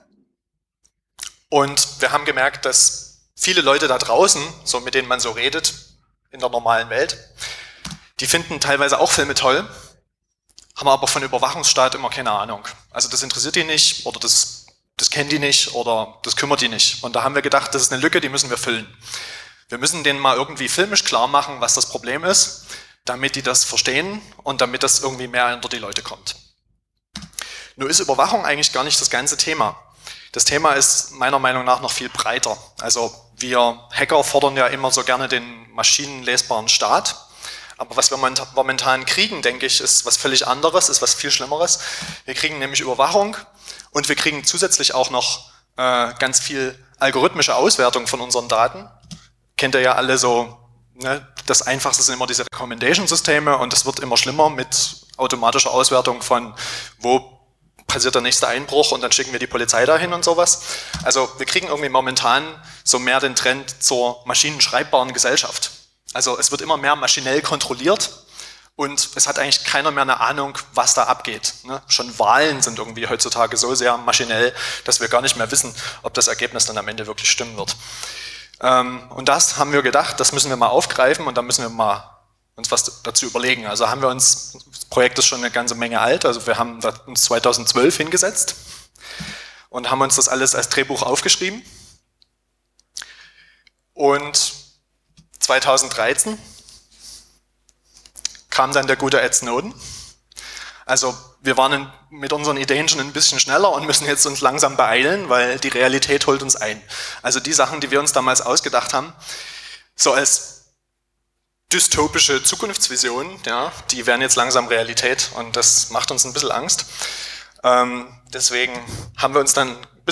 Und wir haben gemerkt, dass viele Leute da draußen, so mit denen man so redet, in der normalen Welt, die finden teilweise auch Filme toll, haben aber von Überwachungsstaat immer keine Ahnung. Also das interessiert die nicht oder das, das kennen die nicht oder das kümmert die nicht. Und da haben wir gedacht, das ist eine Lücke, die müssen wir füllen. Wir müssen denen mal irgendwie filmisch klar machen, was das Problem ist, damit die das verstehen und damit das irgendwie mehr unter die Leute kommt. Nur ist Überwachung eigentlich gar nicht das ganze Thema. Das Thema ist meiner Meinung nach noch viel breiter. Also wir Hacker fordern ja immer so gerne den maschinenlesbaren Staat. Aber was wir momentan kriegen, denke ich, ist was völlig anderes, ist was viel Schlimmeres. Wir kriegen nämlich Überwachung und wir kriegen zusätzlich auch noch äh, ganz viel algorithmische Auswertung von unseren Daten. Kennt ihr ja alle so, ne? Das Einfachste sind immer diese Recommendation-Systeme und es wird immer schlimmer mit automatischer Auswertung von, wo passiert der nächste Einbruch und dann schicken wir die Polizei dahin und sowas. Also wir kriegen irgendwie momentan so mehr den Trend zur maschinenschreibbaren Gesellschaft. Also es wird immer mehr maschinell kontrolliert und es hat eigentlich keiner mehr eine Ahnung, was da abgeht. Ne? Schon Wahlen sind irgendwie heutzutage so sehr maschinell, dass wir gar nicht mehr wissen, ob das Ergebnis dann am Ende wirklich stimmen wird. Ähm, und das haben wir gedacht, das müssen wir mal aufgreifen und da müssen wir mal uns was dazu überlegen. Also haben wir uns, das Projekt ist schon eine ganze Menge alt, also wir haben uns zweitausendzwölf hingesetzt und haben uns das alles als Drehbuch aufgeschrieben. Und zweitausenddreizehn kam dann der gute Ed Snowden. Also wir waren mit unseren Ideen schon ein bisschen schneller und müssen jetzt uns langsam beeilen, weil die Realität holt uns ein. Also die Sachen, die wir uns damals ausgedacht haben, so als dystopische Zukunftsvisionen, ja, die werden jetzt langsam Realität und das macht uns ein bisschen Angst. Ähm, deswegen haben wir uns dann ein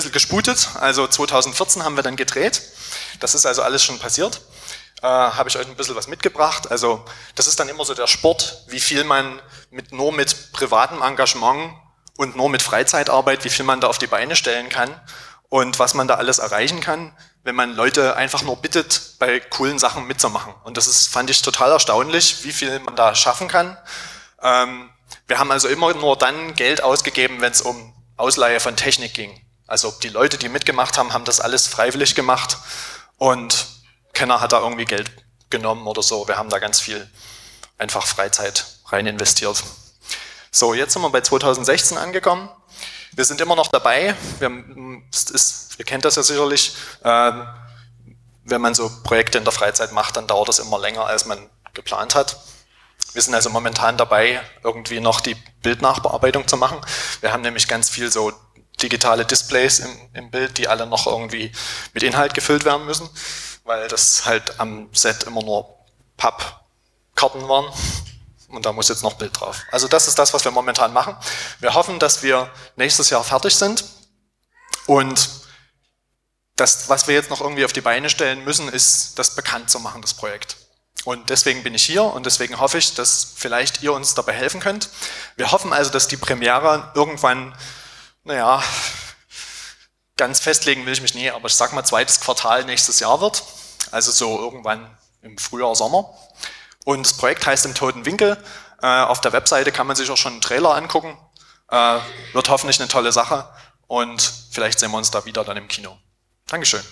bisschen gesputet. Also zweitausendvierzehn haben wir dann gedreht. Das ist also alles schon passiert. Äh, habe ich euch ein bisschen was mitgebracht. Also das ist dann immer so der Sport, wie viel man mit, nur mit privatem Engagement und nur mit Freizeitarbeit, wie viel man da auf die Beine stellen kann und was man da alles erreichen kann, wenn man Leute einfach nur bittet, bei coolen Sachen mitzumachen. Und das ist, fand ich total erstaunlich, wie viel man da schaffen kann. Ähm, wir haben also immer nur dann Geld ausgegeben, wenn es um Ausleihe von Technik ging. Also die Leute, die mitgemacht haben, haben das alles freiwillig gemacht und keiner hat da irgendwie Geld genommen oder so. Wir haben da ganz viel einfach Freizeit rein investiert. So, jetzt sind wir bei zweitausendsechzehn angekommen. Wir sind immer noch dabei. Wir, ist, ihr kennt das ja sicherlich. Äh, wenn man so Projekte in der Freizeit macht, dann dauert das immer länger, als man geplant hat. Wir sind also momentan dabei, irgendwie noch die Bildnachbearbeitung zu machen. Wir haben nämlich ganz viel so digitale Displays im, im Bild, die alle noch irgendwie mit Inhalt gefüllt werden müssen, weil das halt am Set immer nur Pappkarten waren. Und da muss jetzt noch Bild drauf. Also das ist das, was wir momentan machen. Wir hoffen, dass wir nächstes Jahr fertig sind. Und das, was wir jetzt noch irgendwie auf die Beine stellen müssen, ist, das bekannt zu machen, das Projekt. Und deswegen bin ich hier und deswegen hoffe ich, dass vielleicht ihr uns dabei helfen könnt. Wir hoffen also, dass die Premiere irgendwann, naja, ganz festlegen will ich mich nie, aber ich sag mal zweites Quartal nächstes Jahr wird. Also so irgendwann im Frühjahr, Sommer. Und das Projekt heißt Im toten Winkel. Äh, auf der Webseite kann man sich auch schon einen Trailer angucken. Äh, wird hoffentlich eine tolle Sache. Und vielleicht sehen wir uns da wieder dann im Kino. Dankeschön.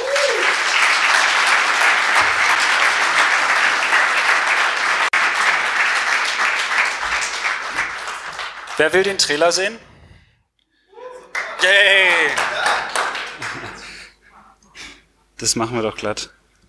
Wer will den Trailer sehen? Yay! Das machen wir doch glatt.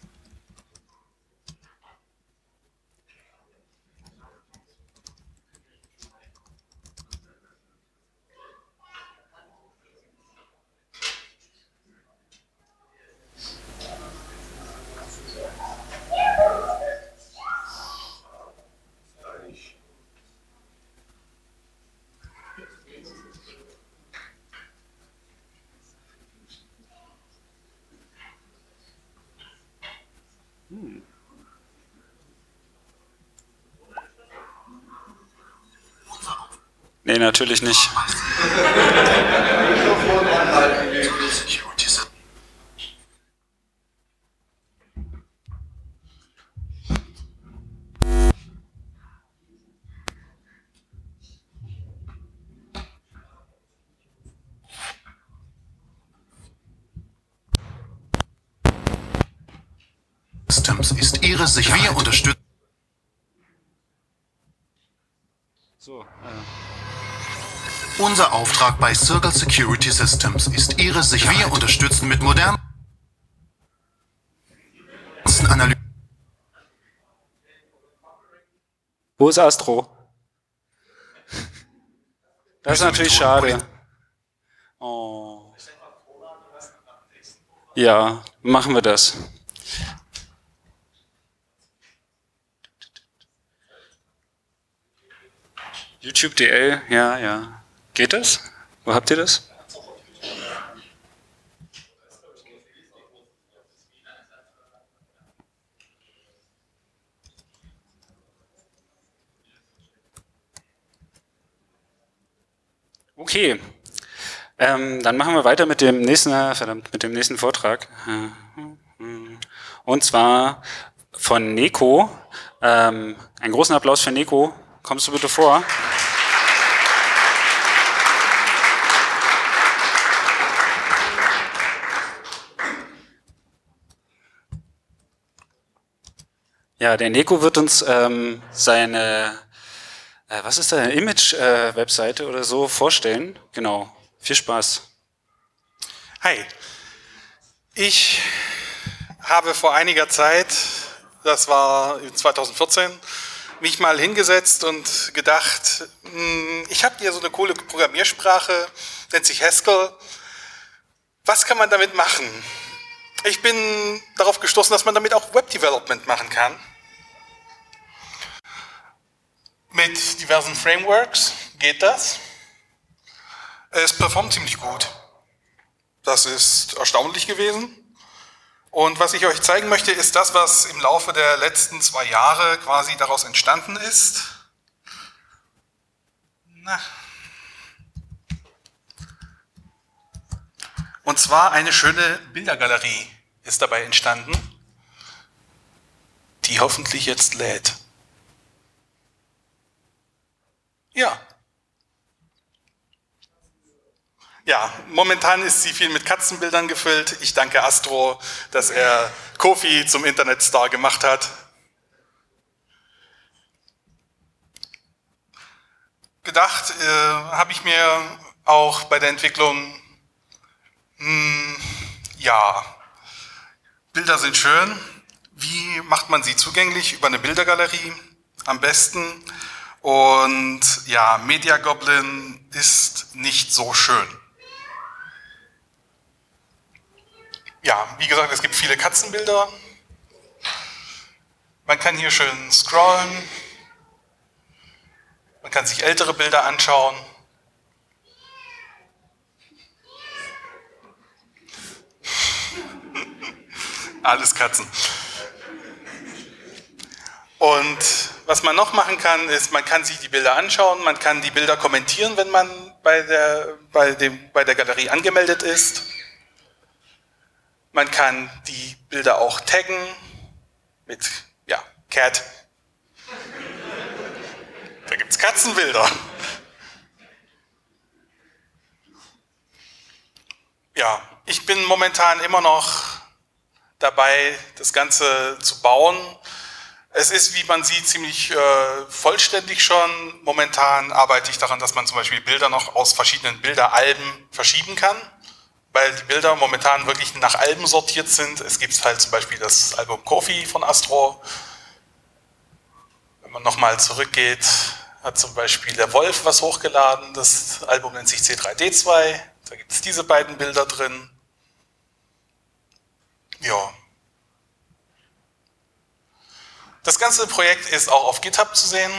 Nee, natürlich nicht. Systems ist Ihre Sicherheit. Wir unterstützen. So, äh. Unser Auftrag bei Circle Security Systems ist Ihre Sicherheit. Wir unterstützen mit modernen Analysen. Wo ist Astro? Das ist natürlich schade. Oh. Ja, machen wir das. YouTube D L, ja, ja. Geht das? Wo habt ihr das? Okay, ähm, dann machen wir weiter mit dem nächsten, verdammt, mit dem nächsten Vortrag. Und zwar von Neko. Ähm, einen großen Applaus für Neko. Kommst du bitte vor? Ja, der Neko wird uns ähm, seine, äh, was ist da, Image-Webseite äh, oder so vorstellen. Genau, viel Spaß. Hi, ich habe vor einiger Zeit, das war zweitausendvierzehn, mich mal hingesetzt und gedacht, ich habe hier so eine coole Programmiersprache, nennt sich Haskell. Was kann man damit machen? Ich bin darauf gestoßen, dass man damit auch Web-Development machen kann. Mit diversen Frameworks geht das. Es performt ziemlich gut. Das ist erstaunlich gewesen. Und was ich euch zeigen möchte, ist das, was im Laufe der letzten zwei Jahre quasi daraus entstanden ist. Na. Und zwar eine schöne Bildergalerie ist dabei entstanden, die hoffentlich jetzt lädt. Ja. Ja, momentan ist sie viel mit Katzenbildern gefüllt. Ich danke Astro, dass er Kofi zum Internetstar gemacht hat. Gedacht äh, habe ich mir auch bei der Entwicklung, mh, ja, Bilder sind schön. Wie macht man sie zugänglich? Über eine Bildergalerie am besten. Und ja, Media Goblin ist nicht so schön. Ja, wie gesagt, es gibt viele Katzenbilder. Man kann hier schön scrollen. Man kann sich ältere Bilder anschauen. Alles Katzen. Und was man noch machen kann, ist, man kann sich die Bilder anschauen, man kann die Bilder kommentieren, wenn man bei der, bei dem, bei der Galerie angemeldet ist. Man kann die Bilder auch taggen mit, ja, Cat. Da gibt es Katzenbilder. Ja, ich bin momentan immer noch dabei, das Ganze zu bauen. Es ist, wie man sieht, ziemlich äh, vollständig schon. Momentan arbeite ich daran, dass man zum Beispiel Bilder noch aus verschiedenen Bilderalben verschieben kann, weil die Bilder momentan wirklich nach Alben sortiert sind. Es gibt halt zum Beispiel das Album Kofi von Astro. Wenn man nochmal zurückgeht, hat zum Beispiel der Wolf was hochgeladen. Das Album nennt sich C drei D zwei. Da gibt es diese beiden Bilder drin. Ja. Das ganze Projekt ist auch auf GitHub zu sehen.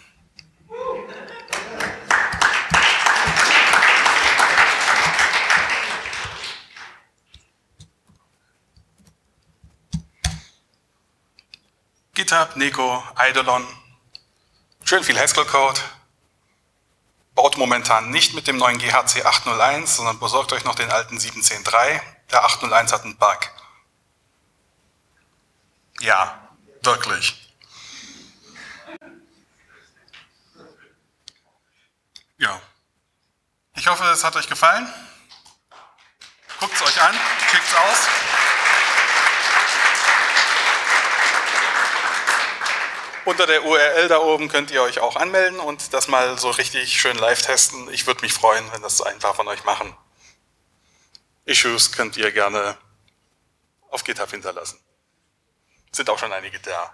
GitHub, Neko, Eidolon, schön viel Haskell-Code. Baut momentan nicht mit dem neuen G H C acht null eins, sondern besorgt euch noch den alten sieben zehn drei. Der acht null eins hat einen Bug. Ja. Wirklich. Ja. Ich hoffe, es hat euch gefallen. Guckt es euch an, checkt es aus. Unter der U R L da oben könnt ihr euch auch anmelden und das mal so richtig schön live testen. Ich würde mich freuen, wenn das ein paar von euch machen. Issues könnt ihr gerne auf GitHub hinterlassen. Sind auch schon einige da.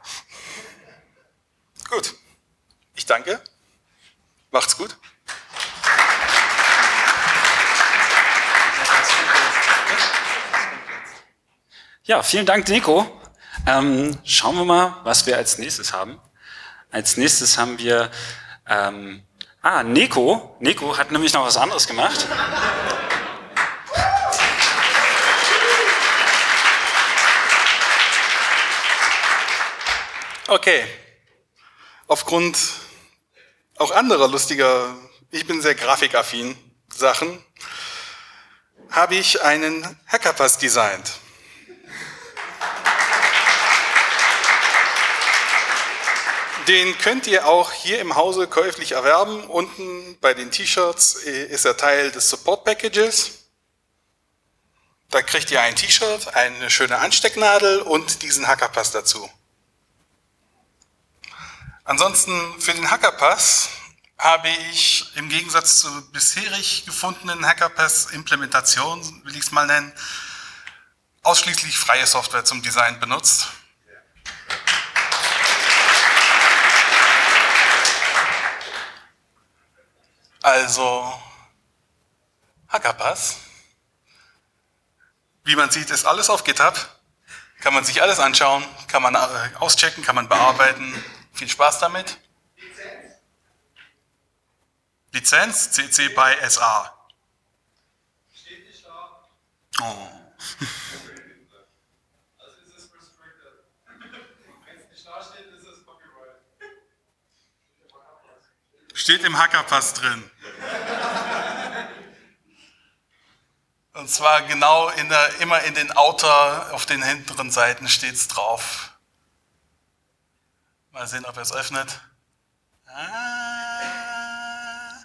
Gut. Ich danke. Macht's gut. Ja, vielen Dank, Nico. Ähm, schauen wir mal, was wir als nächstes haben. Als nächstes haben wir ähm, ah, Nico. Nico hat nämlich noch was anderes gemacht. Okay, aufgrund auch anderer lustiger, ich bin sehr grafikaffin, Sachen, habe ich einen Hackerpass designt. Den könnt ihr auch hier im Hause käuflich erwerben. Unten bei den T-Shirts ist er Teil des Support Packages. Da kriegt ihr ein T-Shirt, eine schöne Anstecknadel und diesen Hackerpass dazu. Ansonsten für den Hackerpass habe ich im Gegensatz zur bisherig gefundenen Hackerpass-Implementation, will ich es mal nennen, ausschließlich freie Software zum Design benutzt. Also Hackerpass. Wie man sieht, ist alles auf GitHub. Kann man sich alles anschauen, kann man auschecken, kann man bearbeiten. Viel Spaß damit. Lizenz C C by S A. Oh. Steht im Hackerpass drin. Und zwar genau in der, immer in den Outer, auf den hinteren Seiten steht es drauf. Mal sehen, ob er es öffnet. Ah.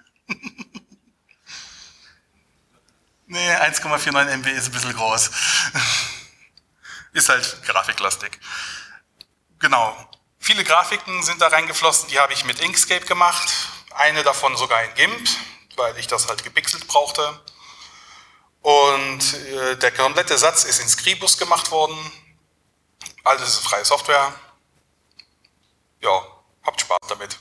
Nee, eins Komma neunundvierzig M B ist ein bisschen groß. Ist halt grafiklastig. Genau. Viele Grafiken sind da reingeflossen, die habe ich mit Inkscape gemacht. Eine davon sogar in GIMP, weil ich das halt gepixelt brauchte. Und äh, der komplette Satz ist in Scribus gemacht worden. Alles ist freie Software. Ja, habt Spaß damit.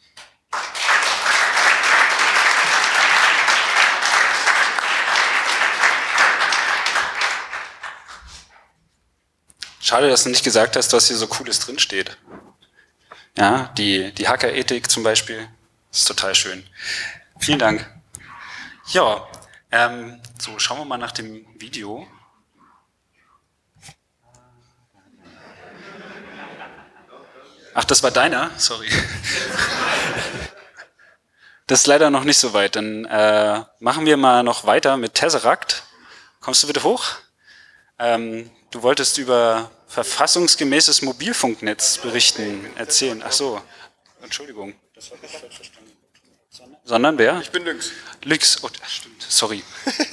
Schade, dass du nicht gesagt hast, was hier so Cooles drinsteht. Ja, die, die Hackerethik zum Beispiel ist total schön. Vielen Dank. Ja, ähm, so schauen wir mal nach dem Video. Ach, das war deiner? Sorry. Das ist leider noch nicht so weit. Dann äh, machen wir mal noch weiter mit Tesseract. Kommst du bitte hoch? Ähm, du wolltest über verfassungsgemäßes Mobilfunknetz berichten, erzählen. Ach so, Entschuldigung. Das habe ich falsch verstanden. Sondern, Sondern wer? Ich bin Lynx. Lynx, oh, das stimmt. Sorry.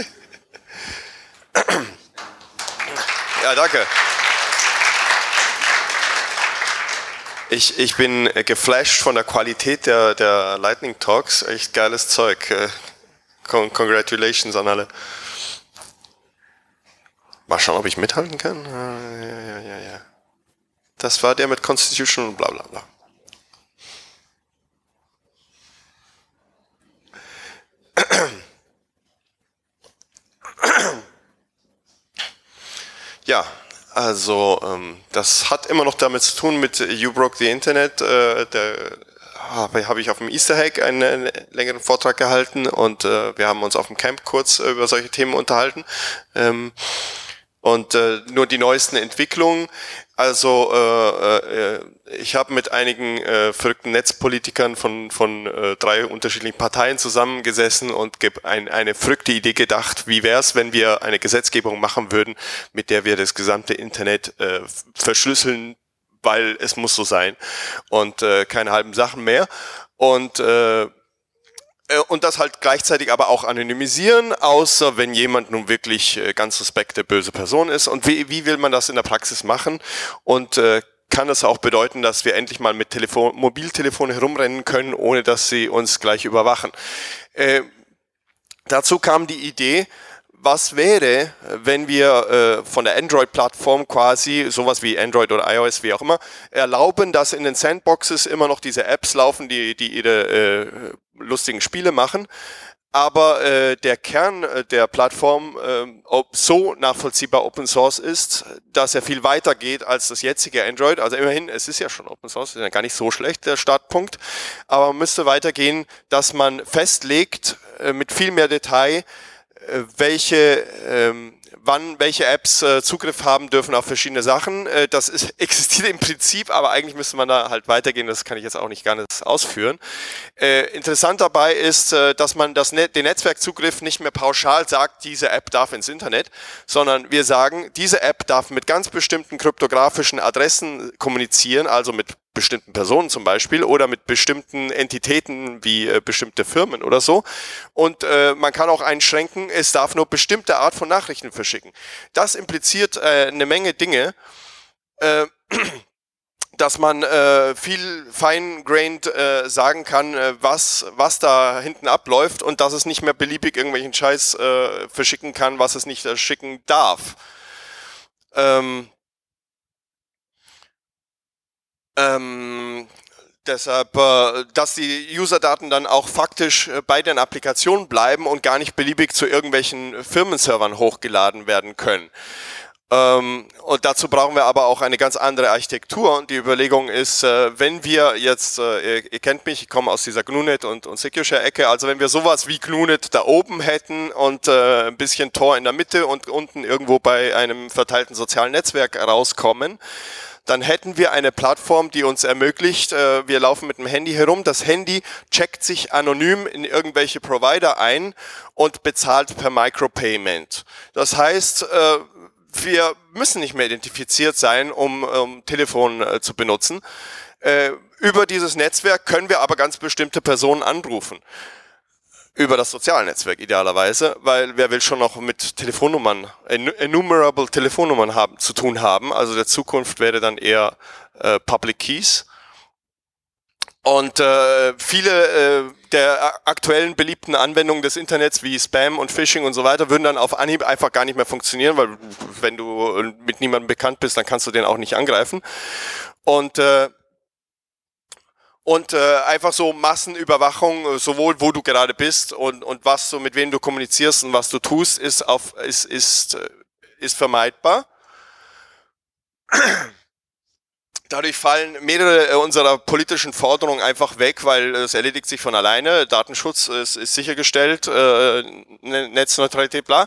Ja, danke. Ich, ich bin geflasht von der Qualität der, der Lightning Talks. Echt geiles Zeug. Congratulations an alle. Mal schauen, ob ich mithalten kann. Ja, ja, ja, ja. Das war der mit Constitution und bla bla bla. Ja, also ähm, das hat immer noch damit zu tun mit You Broke the Internet. Äh, der habe hab ich auf dem Easter Hack einen, einen längeren Vortrag gehalten und äh, wir haben uns auf dem Camp kurz äh, über solche Themen unterhalten. Ähm, und äh, nur die neuesten Entwicklungen. Also äh, äh, ich habe mit einigen äh, verrückten Netzpolitikern von von äh, drei unterschiedlichen Parteien zusammengesessen und ein, eine verrückte Idee gedacht, wie wäre es, wenn wir eine Gesetzgebung machen würden, mit der wir das gesamte Internet äh, verschlüsseln, weil es muss so sein und äh, keine halben Sachen mehr. Und äh, Und das halt gleichzeitig aber auch anonymisieren, außer wenn jemand nun wirklich ganz suspekte, böse Person ist. Und wie, wie will man das in der Praxis machen? Und äh, kann das auch bedeuten, dass wir endlich mal mit Telefon, Mobiltelefon herumrennen können, ohne dass sie uns gleich überwachen? Äh, dazu kam die Idee, was wäre, wenn wir äh, von der Android-Plattform quasi, sowas wie Android oder iOS, wie auch immer, erlauben, dass in den Sandboxes immer noch diese Apps laufen, die, die ihre äh, lustigen Spiele machen, aber äh, der Kern der Plattform äh, ob so nachvollziehbar Open Source ist, dass er viel weiter geht als das jetzige Android. Also immerhin, es ist ja schon Open Source, ist ja gar nicht so schlecht, der Startpunkt, aber man müsste weitergehen, dass man festlegt äh, mit viel mehr Detail, welche, ähm, wann welche Apps äh, Zugriff haben dürfen auf verschiedene Sachen. Äh, das ist, existiert im Prinzip, aber eigentlich müsste man da halt weitergehen, das kann ich jetzt auch nicht gar nicht ausführen. Äh, interessant dabei ist, äh, dass man das Net den Netzwerkzugriff nicht mehr pauschal sagt, diese App darf ins Internet, sondern wir sagen, diese App darf mit ganz bestimmten kryptografischen Adressen kommunizieren, also mit bestimmten Personen zum Beispiel oder mit bestimmten Entitäten wie äh, bestimmte Firmen oder so. Und äh, man kann auch einschränken, es darf nur bestimmte Art von Nachrichten verschicken. Das impliziert äh, eine Menge Dinge, äh, dass man äh, viel fine-grained äh, sagen kann, äh, was, was da hinten abläuft und dass es nicht mehr beliebig irgendwelchen Scheiß äh, verschicken kann, was es nicht äh, schicken darf. Ähm, Ähm, deshalb, äh, dass die Userdaten dann auch faktisch äh, bei den Applikationen bleiben und gar nicht beliebig zu irgendwelchen Firmenservern hochgeladen werden können. Ähm, und dazu brauchen wir aber auch eine ganz andere Architektur. Und die Überlegung ist, äh, wenn wir jetzt, äh, ihr, ihr kennt mich, ich komme aus dieser G N U Net und, und Secure-Share-Ecke, also wenn wir sowas wie G N U Net da oben hätten und äh, ein bisschen Tor in der Mitte und unten irgendwo bei einem verteilten sozialen Netzwerk rauskommen, dann hätten wir eine Plattform, die uns ermöglicht, äh, wir laufen mit dem Handy herum, das Handy checkt sich anonym in irgendwelche Provider ein und bezahlt per Micropayment. Das heißt, äh, wir müssen nicht mehr identifiziert sein, um, um Telefon äh, zu benutzen. Äh, über dieses Netzwerk können wir aber ganz bestimmte Personen anrufen. Über das Sozialnetzwerk idealerweise, weil wer will schon noch mit Telefonnummern, enumerable Telefonnummern haben, zu tun haben. Also der Zukunft wäre dann eher äh, Public Keys. Und äh, viele äh, der aktuellen beliebten Anwendungen des Internets wie Spam und Phishing und so weiter würden dann auf Anhieb einfach gar nicht mehr funktionieren, weil wenn du mit niemandem bekannt bist, dann kannst du den auch nicht angreifen. Und äh, und äh, einfach so Massenüberwachung, sowohl wo du gerade bist und und was du mit wem du kommunizierst und was du tust, ist auf ist ist ist vermeidbar. Dadurch fallen mehrere unserer politischen Forderungen einfach weg, weil es erledigt sich von alleine. Datenschutz ist, ist sichergestellt, äh, Netzneutralität, bla.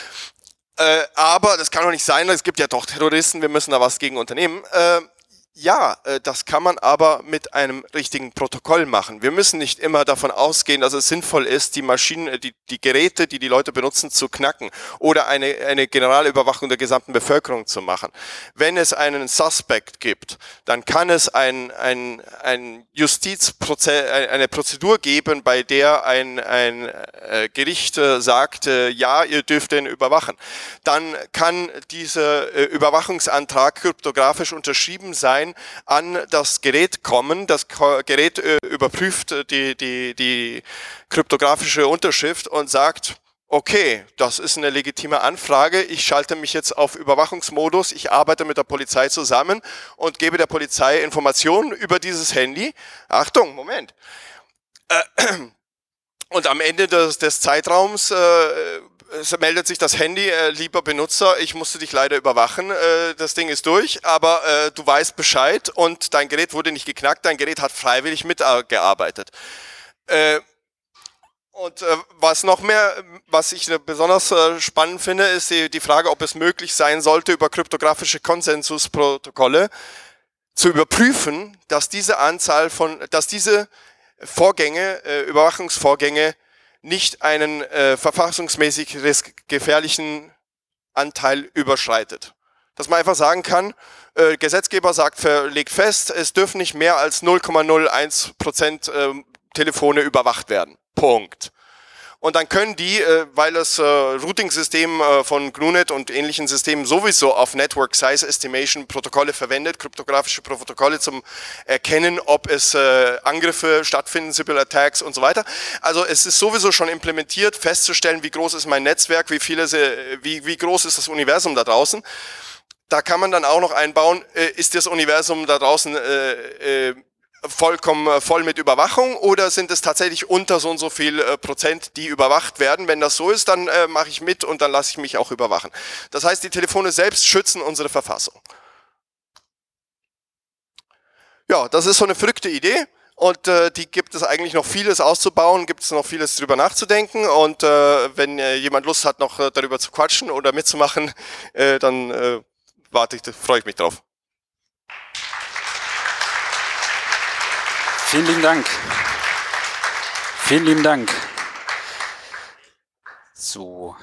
Äh, aber das kann doch nicht sein, es gibt ja doch Terroristen, wir müssen da was gegen unternehmen. Äh, Ja, das kann man aber mit einem richtigen Protokoll machen. Wir müssen nicht immer davon ausgehen, dass es sinnvoll ist, die Maschinen, die, die Geräte, die die Leute benutzen, zu knacken oder eine, eine Generalüberwachung der gesamten Bevölkerung zu machen. Wenn es einen Suspect gibt, dann kann es ein, ein, ein Justizprozess, eine Prozedur geben, bei der ein, ein Gericht sagt, ja, ihr dürft den überwachen. Dann kann dieser Überwachungsantrag kryptografisch unterschrieben sein, an das Gerät kommen. Das Gerät äh, überprüft die, die, die kryptografische Unterschrift und sagt, okay, das ist eine legitime Anfrage, ich schalte mich jetzt auf Überwachungsmodus, ich arbeite mit der Polizei zusammen und gebe der Polizei Informationen über dieses Handy. Achtung, Moment. Äh, und am Ende des, des Zeitraums äh, es meldet sich das Handy, äh, lieber Benutzer, ich musste dich leider überwachen, äh, das Ding ist durch, aber äh, du weißt Bescheid und dein Gerät wurde nicht geknackt, dein Gerät hat freiwillig mitgearbeitet. Äh, und äh, was noch mehr, was ich besonders äh, spannend finde, ist die, die Frage, ob es möglich sein sollte, über kryptografische Konsensusprotokolle zu überprüfen, dass diese Anzahl von, dass diese Vorgänge, äh, Überwachungsvorgänge, nicht einen äh, verfassungsmäßig gefährlichen Anteil überschreitet. Dass man einfach sagen kann, äh, Gesetzgeber sagt, legt fest, es dürfen nicht mehr als null Komma null eins Prozent äh, Telefone überwacht werden. Punkt. Und dann können die, äh, weil das äh, Routing-System äh, von G N U Net und ähnlichen Systemen sowieso auf Network Size Estimation Protokolle verwendet, kryptografische Protokolle zum Erkennen, ob es äh, Angriffe stattfinden, Sybil Attacks und so weiter. Also es ist sowieso schon implementiert, festzustellen, wie groß ist mein Netzwerk, wie viele, wie, wie groß ist das Universum da draußen. Da kann man dann auch noch einbauen, äh, ist das Universum da draußen äh, äh, vollkommen voll mit Überwachung oder sind es tatsächlich unter so und so viel äh, Prozent, die überwacht werden? Wenn das so ist, dann äh, mache ich mit und dann lasse ich mich auch überwachen. Das heißt, die Telefone selbst schützen unsere Verfassung. Ja, das ist so eine verrückte Idee und äh, die gibt es eigentlich noch vieles auszubauen, gibt es noch vieles drüber nachzudenken und äh, wenn äh, jemand Lust hat, noch äh, darüber zu quatschen oder mitzumachen, äh, dann äh, warte ich, freue ich mich drauf. Vielen lieben Dank. Vielen lieben Dank. So.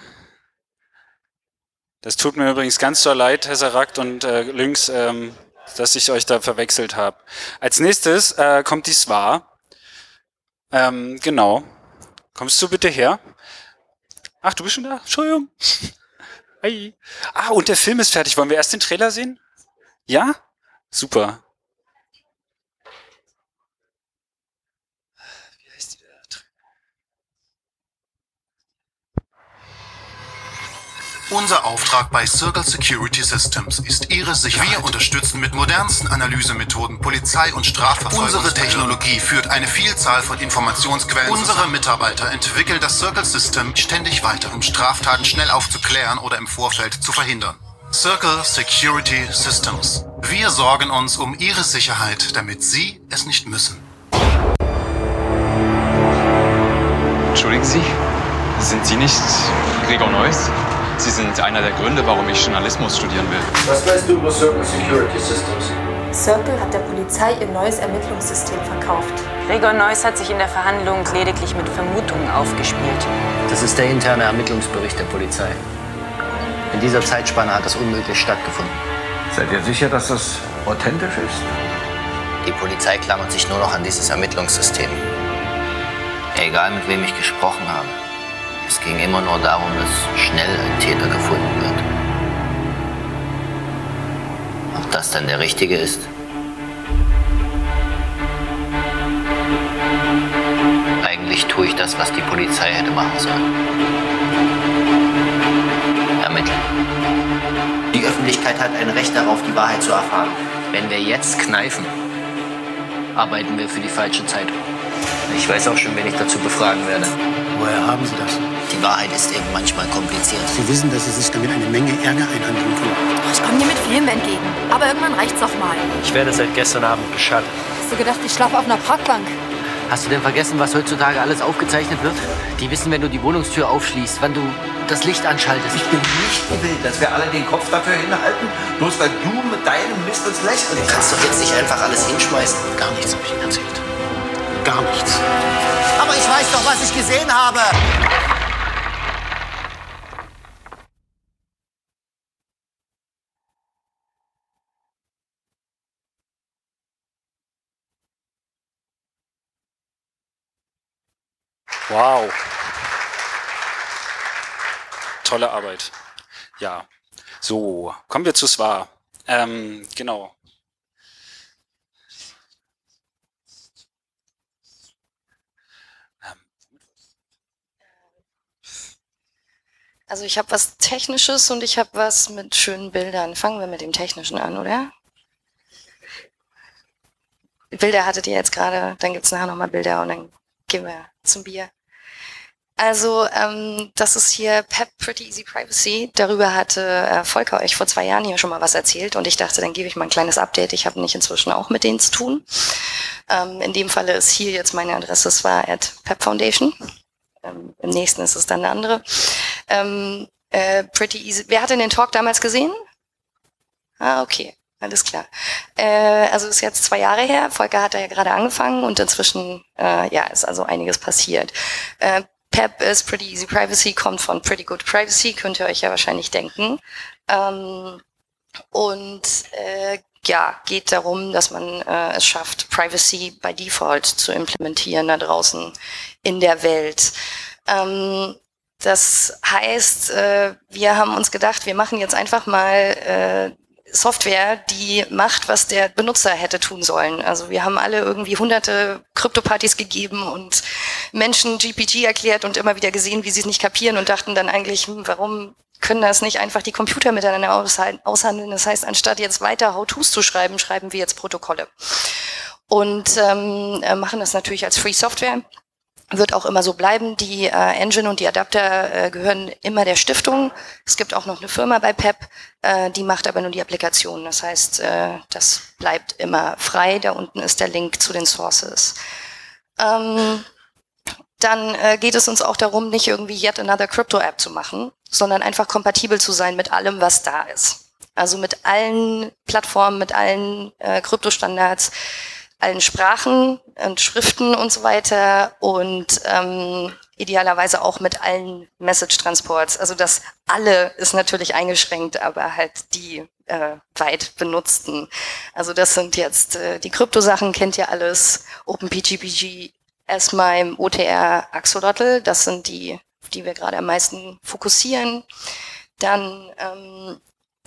Das tut mir übrigens ganz so leid, Tesseract und äh, Lynx, ähm, dass ich euch da verwechselt habe. Als nächstes äh, kommt die S W A. Ähm, genau. Kommst du bitte her? Ach, du bist schon da? Entschuldigung. Hi. Ah, und der Film ist fertig. Wollen wir erst den Trailer sehen? Ja? Super. Unser Auftrag bei Circle Security Systems ist Ihre Sicherheit. Wir unterstützen mit modernsten Analysemethoden Polizei und Strafverfolgung. Unsere Technologie führt eine Vielzahl von Informationsquellen. Unsere Mitarbeiter entwickeln das Circle System ständig weiter, um Straftaten schnell aufzuklären oder im Vorfeld zu verhindern. Circle Security Systems. Wir sorgen uns um Ihre Sicherheit, damit Sie es nicht müssen. Entschuldigen Sie, sind Sie nicht Gregor Neuss? Sie sind einer der Gründe, warum ich Journalismus studieren will. Was weißt du über Circle Security Systems? Circle hat der Polizei ihr neues Ermittlungssystem verkauft. Gregor Neuss hat sich in der Verhandlung lediglich mit Vermutungen aufgespielt. Das ist der interne Ermittlungsbericht der Polizei. In dieser Zeitspanne hat das unmöglich stattgefunden. Seid ihr sicher, dass das authentisch ist? Die Polizei klammert sich nur noch an dieses Ermittlungssystem. Egal, mit wem ich gesprochen habe. Es ging immer nur darum, dass schnell ein Täter gefunden wird. Ob das dann der Richtige ist? Eigentlich tue ich das, was die Polizei hätte machen sollen. Ermitteln. Die Öffentlichkeit hat ein Recht darauf, die Wahrheit zu erfahren. Wenn wir jetzt kneifen, arbeiten wir für die falsche Zeitung. Ich weiß auch schon, wen ich dazu befragen werde. Woher haben Sie das? Die Wahrheit ist eben manchmal kompliziert. Sie wissen, dass Sie sich damit eine Menge Ärger einhandeln können. Ich komme dir mit Filmen entgegen. Aber irgendwann reicht's auch mal. Ich werde seit gestern Abend beschattet. Hast du gedacht, ich schlafe auf einer Parkbank? Hast du denn vergessen, was heutzutage alles aufgezeichnet wird? Die wissen, wenn du die Wohnungstür aufschließt, wann du das Licht anschaltest. Ich bin nicht gewillt, dass wir alle den Kopf dafür hinhalten, bloß weil du mit deinem Mist uns lächerlich Du kannst doch jetzt nicht einfach alles hinschmeißen. Gar nichts habe ich Ihnen erzählt. Gar nichts. Aber ich weiß doch, was ich gesehen habe. Wow. Tolle Arbeit. Ja. So, kommen wir zu S W A. Ähm, genau. Also ich habe was Technisches und ich habe was mit schönen Bildern. Fangen wir mit dem Technischen an, oder? Bilder hattet ihr jetzt gerade, dann gibt's nachher nochmal Bilder und dann gehen wir zum Bier. Also ähm, das ist hier P E P Pretty Easy Privacy. Darüber hatte äh, Volker euch vor zwei Jahren hier schon mal was erzählt und ich dachte, dann gebe ich mal ein kleines Update. Ich habe nicht inzwischen auch mit denen zu tun. Ähm, in dem Falle ist hier jetzt meine Adresse, es war at P E P Foundation. Ähm, Im nächsten ist es dann eine andere. Ähm, äh, Pretty Easy. Wer hat denn den Talk damals gesehen? Ah, okay. Alles klar. Äh, also ist jetzt zwei Jahre her. Volker hat da ja gerade angefangen und inzwischen äh, ja ist also einiges passiert. Äh, P E P ist Pretty Easy Privacy, kommt von Pretty Good Privacy, könnt ihr euch ja wahrscheinlich denken. Ähm, und äh, ja, geht darum, dass man äh, es schafft, Privacy by Default zu implementieren da draußen in der Welt. Ähm, das heißt, äh, wir haben uns gedacht, wir machen jetzt einfach mal äh, Software, die macht, was der Benutzer hätte tun sollen. Also wir haben alle irgendwie hunderte Krypto-Partys gegeben und Menschen G P G erklärt und immer wieder gesehen, wie sie es nicht kapieren und dachten dann eigentlich, hm, warum können das nicht einfach die Computer miteinander aushandeln? Das heißt, anstatt jetzt weiter How-Tos zu schreiben, schreiben wir jetzt Protokolle. Und ähm, machen das natürlich als Free Software. Wird auch immer so bleiben. Die äh, Engine und die Adapter äh, gehören immer der Stiftung. Es gibt auch noch eine Firma bei P E P, äh, die macht aber nur die Applikation. Das heißt, äh, das bleibt immer frei. Da unten ist der Link zu den Sources. Ähm, dann äh, geht es uns auch darum, nicht irgendwie yet another Crypto-App zu machen, sondern einfach kompatibel zu sein mit allem, was da ist. Also mit allen Plattformen, mit allen äh, Kryptostandards, allen Sprachen und Schriften und so weiter und ähm, idealerweise auch mit allen Message-Transports. Also das alle ist natürlich eingeschränkt, aber halt die äh, weit benutzten. Also das sind jetzt äh, die Kryptosachen, kennt ihr alles, OpenPGPG, S-MIME, O T R, Axolotl, das sind die, auf die wir gerade am meisten fokussieren. Dann ähm,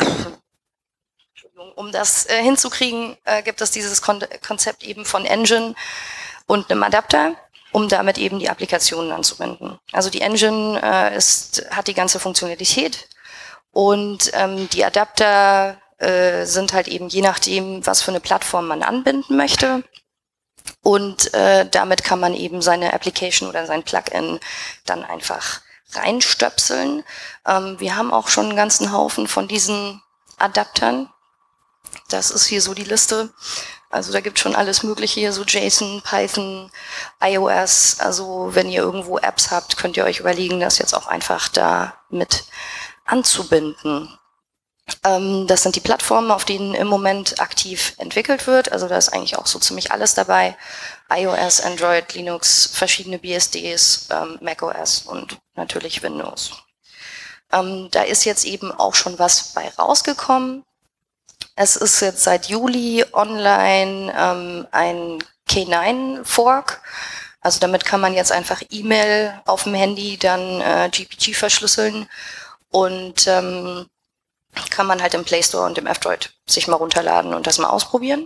Um das äh, hinzukriegen, äh, gibt es dieses Kon- Konzept eben von Engine und einem Adapter, um damit eben die Applikationen anzuwenden. Also die Engine äh, ist, hat die ganze Funktionalität und ähm, die Adapter äh, sind halt eben je nachdem, was für eine Plattform man anbinden möchte. Und äh, damit kann man eben seine Application oder sein Plugin dann einfach reinstöpseln. Ähm, wir haben auch schon einen ganzen Haufen von diesen Adaptern. Das ist hier so die Liste. Also da gibt es schon alles Mögliche hier, so JSON, Python, iOS. Also wenn ihr irgendwo Apps habt, könnt ihr euch überlegen, das jetzt auch einfach da mit anzubinden. Ähm, das sind die Plattformen, auf denen im Moment aktiv entwickelt wird. Also da ist eigentlich auch so ziemlich alles dabei. iOS, Android, Linux, verschiedene B S Ds, ähm, macOS und natürlich Windows. Ähm, da ist jetzt eben auch schon was bei rausgekommen. Es ist jetzt seit Juli online ähm, ein K neun Fork. Also damit kann man jetzt einfach E-Mail auf dem Handy dann äh, G P G verschlüsseln und ähm, kann man halt im Play Store und im F-Droid sich mal runterladen und das mal ausprobieren.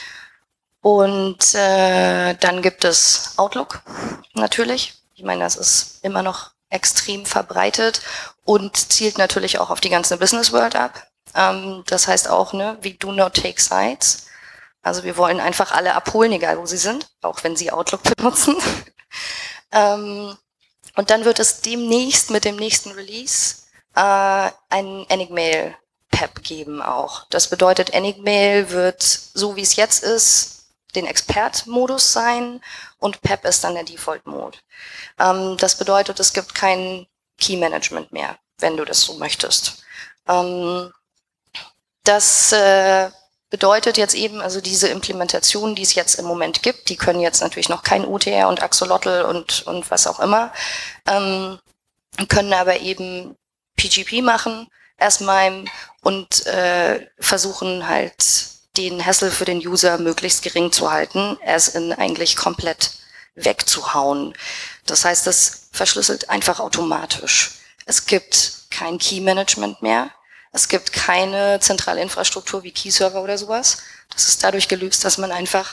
Und äh, dann gibt es Outlook natürlich. Ich meine, das ist immer noch extrem verbreitet und zielt natürlich auch auf die ganze Business World ab. Ähm, das heißt auch, ne, we do not take sides. Also wir wollen einfach alle abholen, egal wo sie sind, auch wenn sie Outlook benutzen. ähm, und dann wird es demnächst mit dem nächsten Release äh, ein Enigmail P E P geben auch. Das bedeutet, Enigmail wird, so wie es jetzt ist, den Expert-Modus sein und P E P ist dann der Default-Mode. Ähm, das bedeutet, es gibt kein Key-Management mehr, wenn du das so möchtest. Ähm, das äh, bedeutet jetzt eben, also diese Implementationen, die es jetzt im Moment gibt, die können jetzt natürlich noch kein O T R und Axolotl und, und was auch immer, ähm, können aber eben P G P machen, erstmal und äh, versuchen halt den Hassel für den User möglichst gering zu halten, es in eigentlich komplett wegzuhauen. Das heißt, das verschlüsselt einfach automatisch. Es gibt kein Key-Management mehr. Es gibt keine zentrale Infrastruktur wie Key-Server oder sowas. Das ist dadurch gelöst, dass man einfach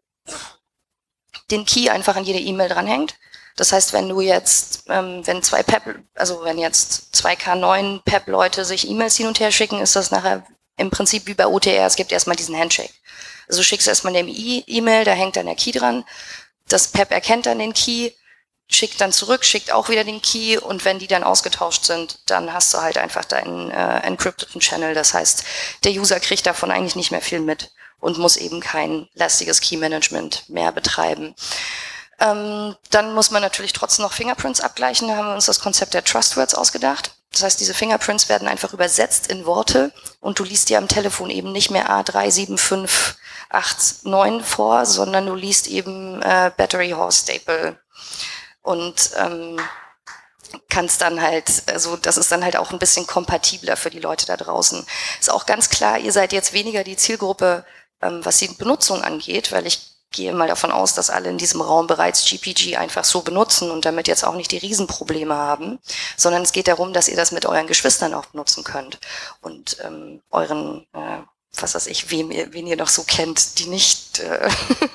den Key einfach an jede E-Mail dranhängt. Das heißt, wenn du jetzt, ähm, wenn zwei P E P, also wenn jetzt zwei K neun P E P-Leute sich E-Mails hin und her schicken, ist das nachher im Prinzip wie bei O T R. Es gibt erstmal diesen Handshake. Also du schickst erstmal eine E-Mail, da hängt dann der Key dran. Das P E P erkennt dann den Key, schickt dann zurück, schickt auch wieder den Key und wenn die dann ausgetauscht sind, dann hast du halt einfach deinen äh, encrypteden Channel. Das heißt, der User kriegt davon eigentlich nicht mehr viel mit und muss eben kein lästiges Key-Management mehr betreiben. Ähm, dann muss man natürlich trotzdem noch Fingerprints abgleichen. Da haben wir uns das Konzept der Trustwords ausgedacht. Das heißt, diese Fingerprints werden einfach übersetzt in Worte und du liest dir am Telefon eben nicht mehr A drei sieben fünf acht neun vor, sondern du liest eben äh, Battery Horse Staple und ähm, kannst dann halt, also das ist dann halt auch ein bisschen kompatibler für die Leute da draußen. Ist auch ganz klar, ihr seid jetzt weniger die Zielgruppe, ähm, was die Benutzung angeht, weil ich gehe mal davon aus, dass alle in diesem Raum bereits G P G einfach so benutzen und damit jetzt auch nicht die Riesenprobleme haben, sondern es geht darum, dass ihr das mit euren Geschwistern auch benutzen könnt und ähm, euren, äh, was weiß ich, wem ihr, wen ihr noch so kennt, die nicht, äh,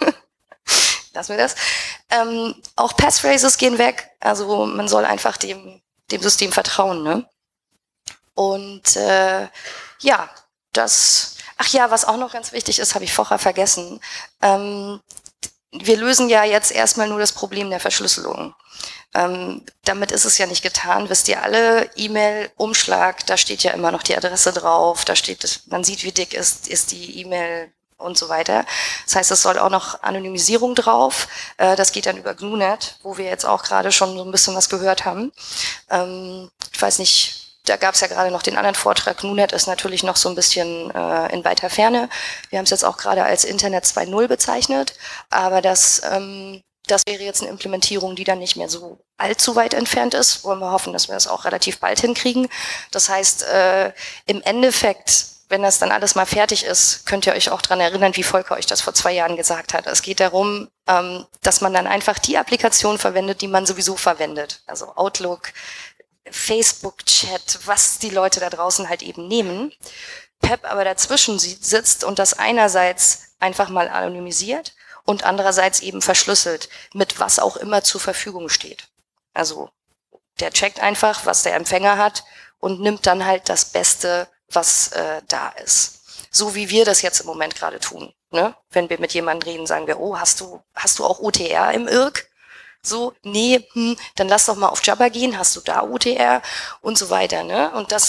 lassen wir das. Ähm, auch Passphrases gehen weg, also man soll einfach dem, dem System vertrauen, ne? Und äh, ja, das... Ach ja, was auch noch ganz wichtig ist, habe ich vorher vergessen. Ähm, wir lösen ja jetzt erstmal nur das Problem der Verschlüsselung. Ähm, damit ist es ja nicht getan. Wisst ihr alle, E-Mail-Umschlag, da steht ja immer noch die Adresse drauf, da steht, man sieht, wie dick ist, ist die E-Mail und so weiter. Das heißt, es soll auch noch Anonymisierung drauf. Äh, das geht dann über G N U Net, wo wir jetzt auch gerade schon so ein bisschen was gehört haben. Ähm, ich weiß nicht, da gab es ja gerade noch den anderen Vortrag. G N U Net ist natürlich noch so ein bisschen äh, in weiter Ferne. Wir haben es jetzt auch gerade als Internet zwei Punkt null bezeichnet, aber das, ähm, das wäre jetzt eine Implementierung, die dann nicht mehr so allzu weit entfernt ist. Wollen wir hoffen, dass wir das auch relativ bald hinkriegen. Das heißt, äh, im Endeffekt, wenn das dann alles mal fertig ist, könnt ihr euch auch dran erinnern, wie Volker euch das vor zwei Jahren gesagt hat. Es geht darum, ähm, dass man dann einfach die Applikation verwendet, die man sowieso verwendet. Also Outlook, Facebook-Chat, was die Leute da draußen halt eben nehmen. P E P aber dazwischen sitzt und das einerseits einfach mal anonymisiert und andererseits eben verschlüsselt, mit was auch immer zur Verfügung steht. Also der checkt einfach, was der Empfänger hat und nimmt dann halt das Beste, was äh, da ist. So wie wir das jetzt im Moment gerade tun. Ne? Wenn wir mit jemandem reden, sagen wir, oh, hast du, hast du auch O T R im I R C? So, nee, hm, dann lass doch mal auf Jabber gehen, hast du da O T R und so weiter, ne? Und das,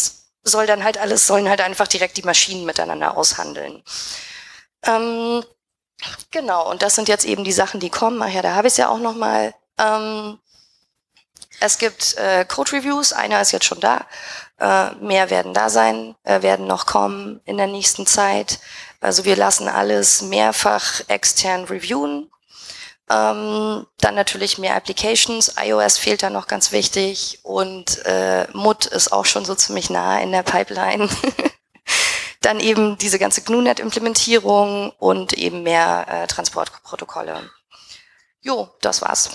soll dann halt alles, sollen halt einfach direkt die Maschinen miteinander aushandeln. Ähm, genau, und das sind jetzt eben die Sachen, die kommen. Ach ja, da habe ich es ja auch nochmal. Ähm, es gibt äh, Code-Reviews, einer ist jetzt schon da. Äh, mehr werden da sein, äh, werden noch kommen in der nächsten Zeit. Also wir lassen alles mehrfach extern reviewen. Ähm, dann natürlich mehr Applications. iOS fehlt da noch ganz wichtig und äh, M U D ist auch schon so ziemlich nah in der Pipeline. Dann eben diese ganze G N U Net-Implementierung und eben mehr äh, Transportprotokolle. Jo, das war's.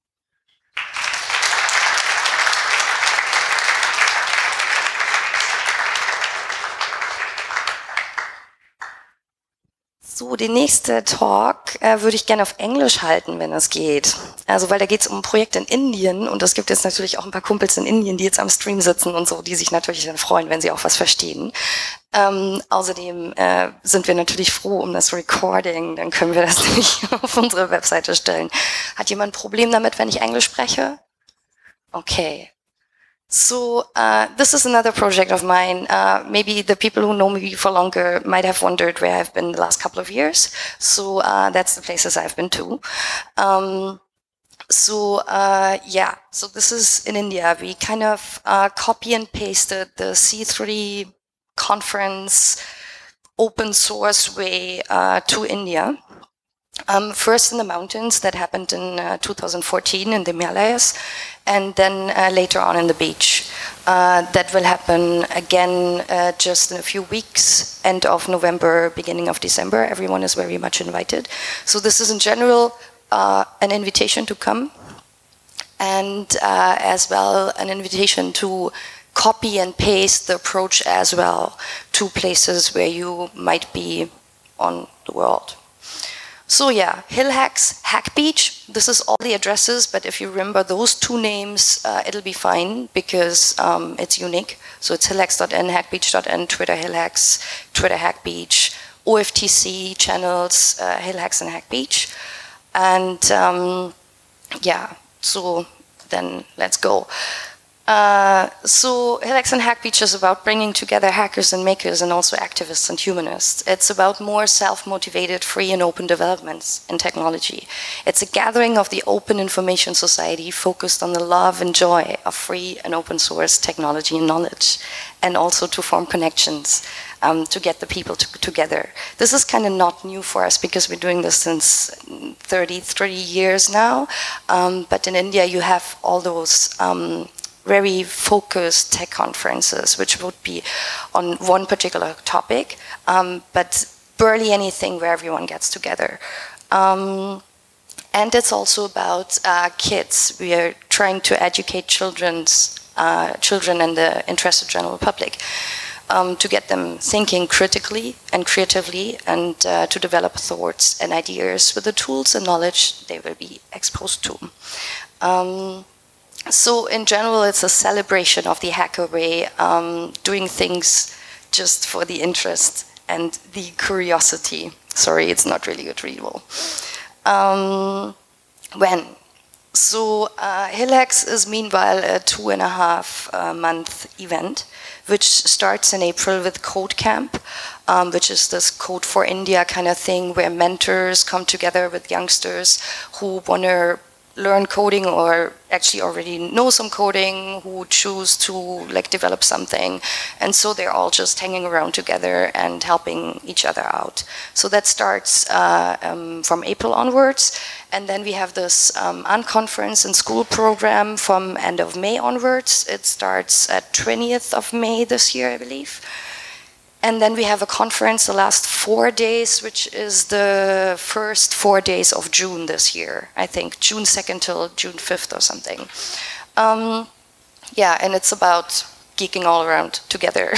So, den nächsten Talk äh, würde ich gerne auf Englisch halten, wenn es geht. Also, weil da geht es um ein Projekt in Indien und es gibt jetzt natürlich auch ein paar Kumpels in Indien, die jetzt am Stream sitzen und so, die sich natürlich dann freuen, wenn sie auch was verstehen. Ähm, außerdem äh, sind wir natürlich froh um das Recording, dann können wir das nämlich auf unsere Webseite stellen. Hat jemand ein Problem damit, wenn ich Englisch spreche? Okay. So uh, this is another project of mine. Uh, maybe the people who know me for longer might have wondered where I've been the last couple of years. So uh, that's the places I've been to. Um, so uh, yeah, so this is in India. We kind of uh, copy and pasted the C three conference open source way uh, to India. Um, first in the mountains, that happened in uh, two thousand fourteen in the Himalayas, and then uh, later on in the beach. Uh, that will happen again uh, just in a few weeks, end of November, beginning of December. Everyone is very much invited. So this is in general uh, an invitation to come, and uh, as well an invitation to copy and paste the approach as well to places where you might be on the world. So yeah, Hillhacks, Hack Beach, this is all the addresses, but if you remember those two names, uh, it'll be fine because um, it's unique. So it's hillhacks dot n, hackbeach dot n, Twitter Hillhacks, Twitter Hack Beach, O F T C channels, uh, Hillhacks and Hack Beach. And um, yeah, so then let's go. Uh, so Hillhacks and Hack Beach is about bringing together hackers and makers and also activists and humanists. It's about more self-motivated, free and open developments in technology. It's a gathering of the open information society focused on the love and joy of free and open source technology and knowledge, and also to form connections, um, to get the people to, together. This is kind of not new for us because we're doing this since thirty-three years now, um, but in India you have all those um, very focused tech conferences, which would be on one particular topic, um, but barely anything where everyone gets together. Um, and it's also about uh, kids. We are trying to educate children's, uh, children and the interested general public um, to get them thinking critically and creatively and uh, to develop thoughts and ideas with the tools and knowledge they will be exposed to. Um, So in general, it's a celebration of the hacker way, um, doing things just for the interest and the curiosity. Sorry, it's not really good readable. Um, when? So uh, Hillhacks is meanwhile a two and a half uh, month event, which starts in April with Code Camp, um, which is this Code for India kind of thing where mentors come together with youngsters who want to learn coding or actually already know some coding, who choose to like develop something, and so they're all just hanging around together and helping each other out. So that starts uh, um, from April onwards, and then we have this um, unconference and school program from end of May onwards. It starts at twentieth of May this year, I believe. And then we have a conference the last four days, which is the first four days of June this year. I think June second till June fifth or something. Um, yeah, and it's about geeking all around together.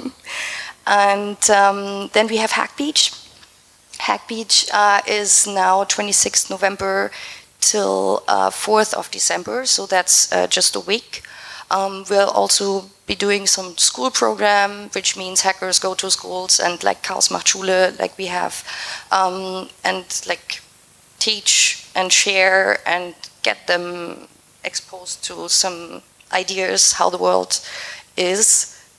And um, then we have Hack Beach. Hack Beach uh, is now twenty-sixth November till uh, fourth of December, so that's uh, just a week. Um, we'll also be doing some school program, which means hackers go to schools and like Chaos macht Schule, like we have, um, and like teach and share and get them exposed to some ideas how the world is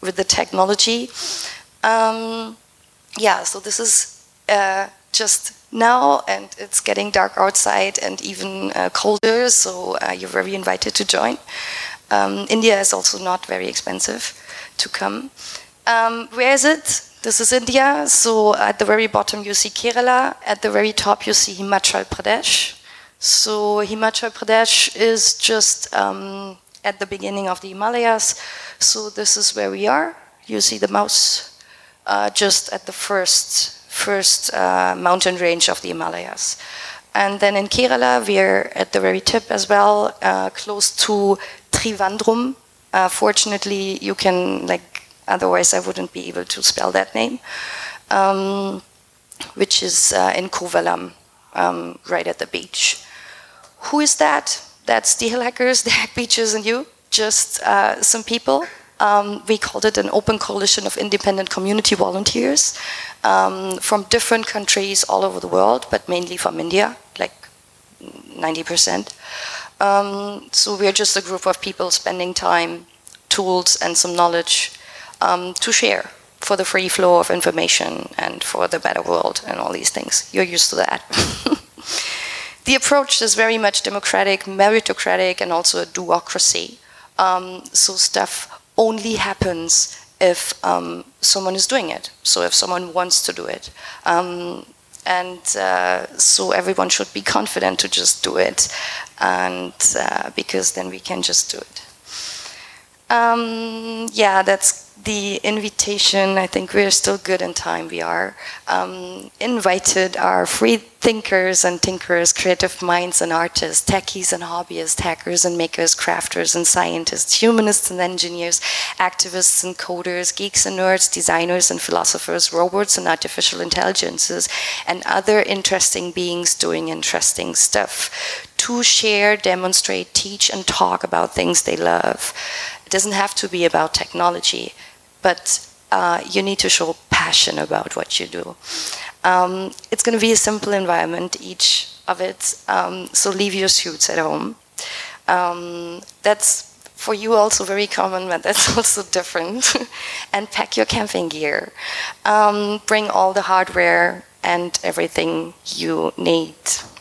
with the technology. Um, yeah, so this is uh, just now, and it's getting dark outside and even uh, colder, so uh, you're very invited to join. Um, India is also not very expensive to come. Um, where is it? This is India, so at the very bottom you see Kerala, at the very top you see Himachal Pradesh. So Himachal Pradesh is just um, at the beginning of the Himalayas, so this is where we are. You see the mouse uh, just at the first, first uh, mountain range of the Himalayas. And then in Kerala we're at the very tip as well, uh, close to Trivandrum. Uh, fortunately you can, like, otherwise I wouldn't be able to spell that name, um, which is uh, in Kovalam, um, right at the beach. Who is that? That's the Hill Hackers, the Hack Beaches, and you, just uh, some people. Um, we called it an open coalition of independent community volunteers um, from different countries all over the world, but mainly from India, like ninety percent. Um, so we're just a group of people spending time, tools, and some knowledge um, to share for the free flow of information and for the better world and all these things. You're used to that. The approach is very much democratic, meritocratic, and also a duocracy. Um, so stuff only happens if um, someone is doing it. So if someone wants to do it. Um, and uh, so everyone should be confident to just do it. And uh, because then we can just do it. Um, yeah, that's the invitation. I think we're still good in time. We are um, invited our free thinkers and tinkers, creative minds and artists, techies and hobbyists, hackers and makers, crafters and scientists, humanists and engineers, activists and coders, geeks and nerds, designers and philosophers, robots and artificial intelligences, and other interesting beings doing interesting stuff to share, demonstrate, teach, and talk about things they love. It doesn't have to be about technology, but uh, you need to show passion about what you do. Um, it's going to be a simple environment, each of it, um, so leave your suits at home. Um, that's for you also very common, but that's also different. And pack your camping gear. Um, bring all the hardware and everything you need.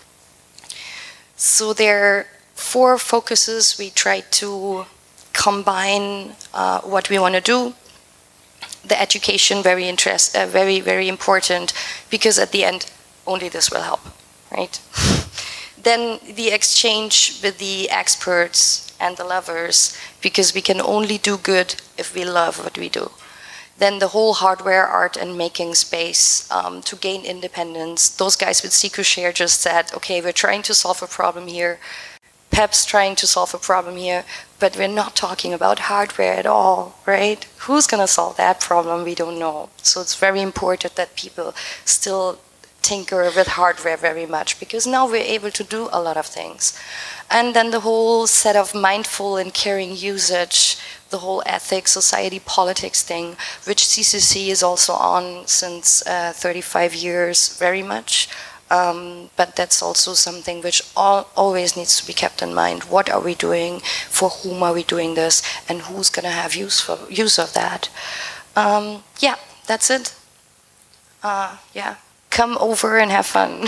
So there are four focuses. We try to combine uh, what we want to do. The education, very interest, uh, very, very important, because at the end, only this will help, right? Then the exchange with the experts and the lovers, because we can only do good if we love what we do. Then the whole hardware, art, and making space um, to gain independence. Those guys with CQShare just said, okay, we're trying to solve a problem here. Pep's trying to solve a problem here, but we're not talking about hardware at all, right? Who's going to solve that problem? We don't know. So it's very important that people still tinker with hardware very much, because now we're able to do a lot of things. And then the whole set of mindful and caring usage, the whole ethics, society, politics thing, which C C C is also on since uh, thirty-five years, very much. Um, but that's also something which all, always needs to be kept in mind. What are we doing? For whom are we doing this? And who's going to have use for use of that? Um, yeah, that's it. Uh, yeah, come over and have fun.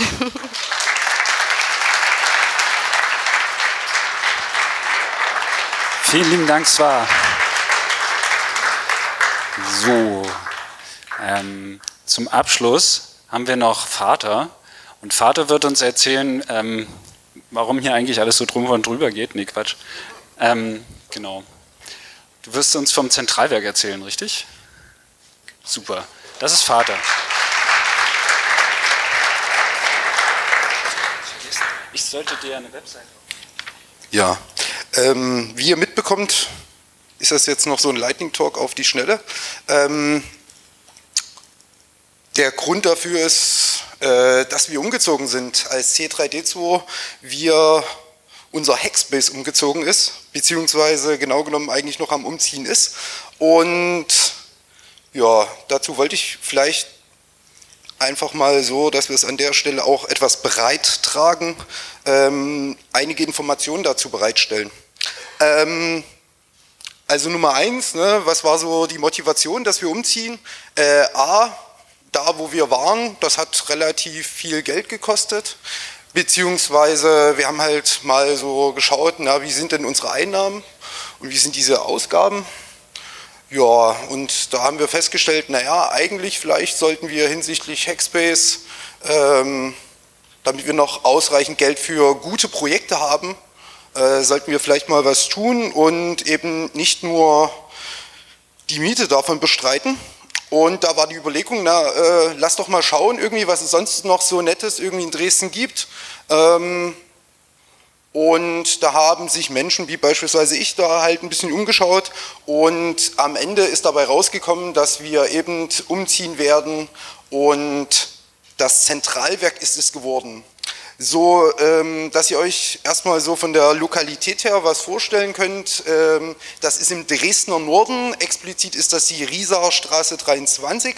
Vielen lieben Dank, Sva. So, ähm, zum Abschluss haben wir noch Vater. Und Vater wird uns erzählen, ähm, warum hier eigentlich alles so drüber und drüber geht. Nee, Quatsch. Ähm, genau. Du wirst uns vom Zentralwerk erzählen, richtig? Super. Das ist Vater. Ich sollte dir eine Webseite. Ja. Ähm, wie ihr mitbekommt, ist das jetzt noch so ein Lightning Talk auf die Schnelle. Ähm, der Grund dafür ist, äh, dass wir umgezogen sind. Als C drei D zwei wir unser Hackspace umgezogen ist, beziehungsweise genau genommen eigentlich noch am Umziehen ist. Und ja, dazu wollte ich vielleicht einfach mal so, dass wir es an der Stelle auch etwas bereit tragen, ähm, einige Informationen dazu bereitstellen. Ähm, Also Nummer eins, ne, was war so die Motivation, dass wir umziehen? Äh, A, da wo wir waren, das hat relativ viel Geld gekostet, beziehungsweise wir haben halt mal so geschaut, na, wie sind denn unsere Einnahmen und wie sind diese Ausgaben? Ja, und da haben wir festgestellt, naja, eigentlich vielleicht sollten wir hinsichtlich Hackspace, ähm, damit wir noch ausreichend Geld für gute Projekte haben, äh, sollten wir vielleicht mal was tun und eben nicht nur die Miete davon bestreiten. Und da war die Überlegung, na, äh, lass doch mal schauen, irgendwie, was es sonst noch so Nettes irgendwie in Dresden gibt. Ähm, und da haben sich Menschen wie beispielsweise ich da halt ein bisschen umgeschaut und am Ende ist dabei rausgekommen, dass wir eben umziehen werden und das Zentralwerk ist es geworden. So, ähm, dass ihr euch erstmal so von der Lokalität her was vorstellen könnt. Ähm, das ist im Dresdner Norden, explizit ist das die Riesaer Straße dreiundzwanzig.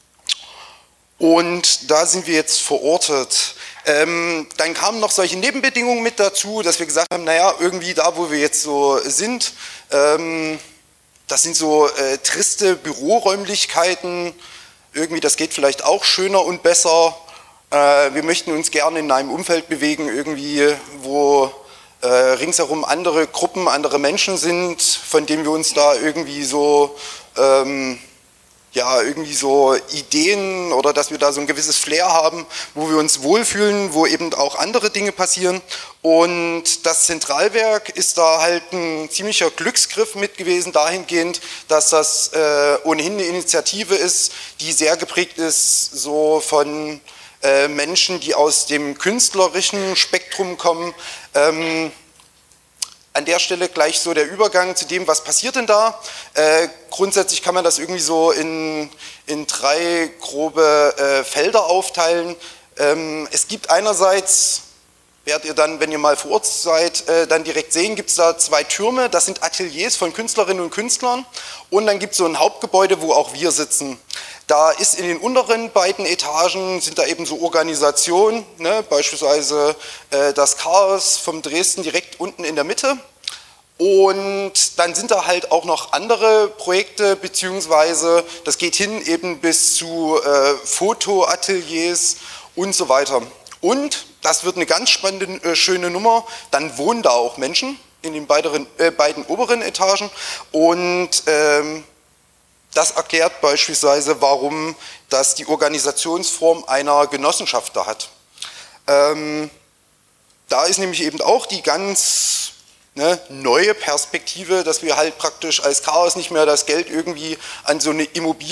Und da sind wir jetzt verortet. Ähm, dann kamen noch solche Nebenbedingungen mit dazu, dass wir gesagt haben, naja, irgendwie da, wo wir jetzt so sind, ähm, das sind so äh, triste Büroräumlichkeiten, irgendwie das geht vielleicht auch schöner und besser. Wir möchten uns gerne in einem Umfeld bewegen, irgendwie, wo äh, ringsherum andere Gruppen, andere Menschen sind, von denen wir uns da irgendwie so, ähm, ja, irgendwie so Ideen oder dass wir da so ein gewisses Flair haben, wo wir uns wohlfühlen, wo eben auch andere Dinge passieren. Und das Zentralwerk ist da halt ein ziemlicher Glücksgriff mit gewesen, dahingehend, dass das äh, ohnehin eine Initiative ist, die sehr geprägt ist, so von Menschen, die aus dem künstlerischen Spektrum kommen. Ähm, an der Stelle gleich so der Übergang zu dem, was passiert denn da? Äh, grundsätzlich kann man das irgendwie so in, in drei grobe äh, Felder aufteilen. Ähm, es gibt einerseits, werdet ihr dann, wenn ihr mal vor Ort seid, äh, dann direkt sehen, gibt es da zwei Türme, das sind Ateliers von Künstlerinnen und Künstlern und dann gibt es so ein Hauptgebäude, wo auch wir sitzen. Da ist in den unteren beiden Etagen sind da eben so Organisationen, ne, beispielsweise äh, das Chaos vom Dresden direkt unten in der Mitte. Und dann sind da halt auch noch andere Projekte, beziehungsweise das geht hin eben bis zu äh, Fotoateliers und so weiter. Und das wird eine ganz spannende, äh, schöne Nummer, dann wohnen da auch Menschen in den beiden, äh, beiden oberen Etagen und ähm, das erklärt beispielsweise, warum das die Organisationsform einer Genossenschaft da hat. Ähm, da ist nämlich eben auch die ganz ne, neue Perspektive, dass wir halt praktisch als Chaos nicht mehr das Geld irgendwie an so eine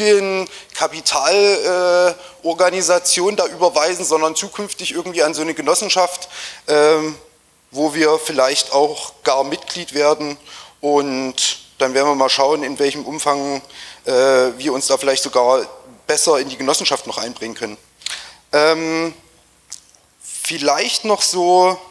Immobilienkapitalorganisation äh, da überweisen, sondern zukünftig irgendwie an so eine Genossenschaft, ähm, wo wir vielleicht auch gar Mitglied werden und dann werden wir mal schauen, in welchem Umfang äh, wir uns da vielleicht sogar besser in die Genossenschaft noch einbringen können. Ähm, vielleicht noch so,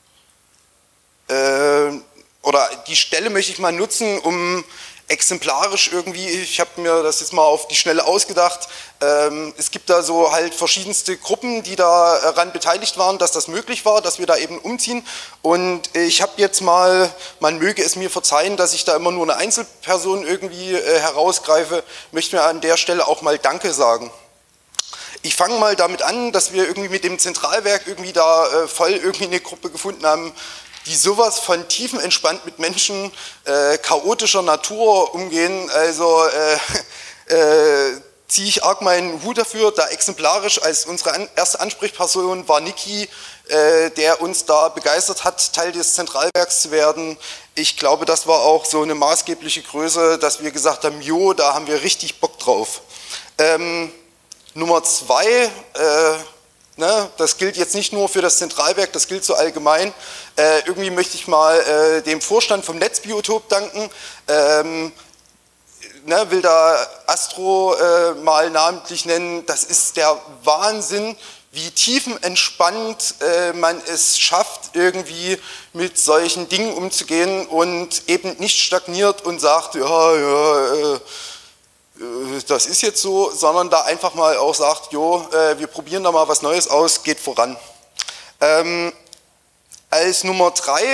äh, oder die Stelle möchte ich mal nutzen, um exemplarisch irgendwie, ich habe mir das jetzt mal auf die Schnelle ausgedacht, ähm, es gibt da so halt verschiedenste Gruppen, die daran beteiligt waren, dass das möglich war, dass wir da eben umziehen und ich habe jetzt mal, man möge es mir verzeihen, dass ich da immer nur eine Einzelperson irgendwie äh, herausgreife, möchte mir an der Stelle auch mal Danke sagen. Ich fange mal damit an, dass wir irgendwie mit dem Zentralwerk irgendwie da äh, voll irgendwie eine Gruppe gefunden haben, die sowas von tiefenentspannt mit Menschen äh, chaotischer Natur umgehen. Also äh, äh, ziehe ich arg meinen Hut dafür, da exemplarisch als unsere an, erste Ansprechperson war Niki, äh, der uns da begeistert hat, Teil des Zentralwerks zu werden. Ich glaube, das war auch so eine maßgebliche Größe, dass wir gesagt haben, jo, da haben wir richtig Bock drauf. Ähm, Nummer zwei, äh, Ne, das gilt jetzt nicht nur für das Zentralwerk, das gilt so allgemein. Äh, irgendwie möchte ich mal äh, dem Vorstand vom Netzbiotop danken. Ähm, ne, will da Astro äh, mal namentlich nennen. Das ist der Wahnsinn, wie tiefenentspannt äh, man es schafft, irgendwie mit solchen Dingen umzugehen und eben nicht stagniert und sagt, ja, ja, äh, das ist jetzt so, sondern da einfach mal auch sagt, jo, äh, wir probieren da mal was Neues aus, geht voran. Ähm, als Nummer drei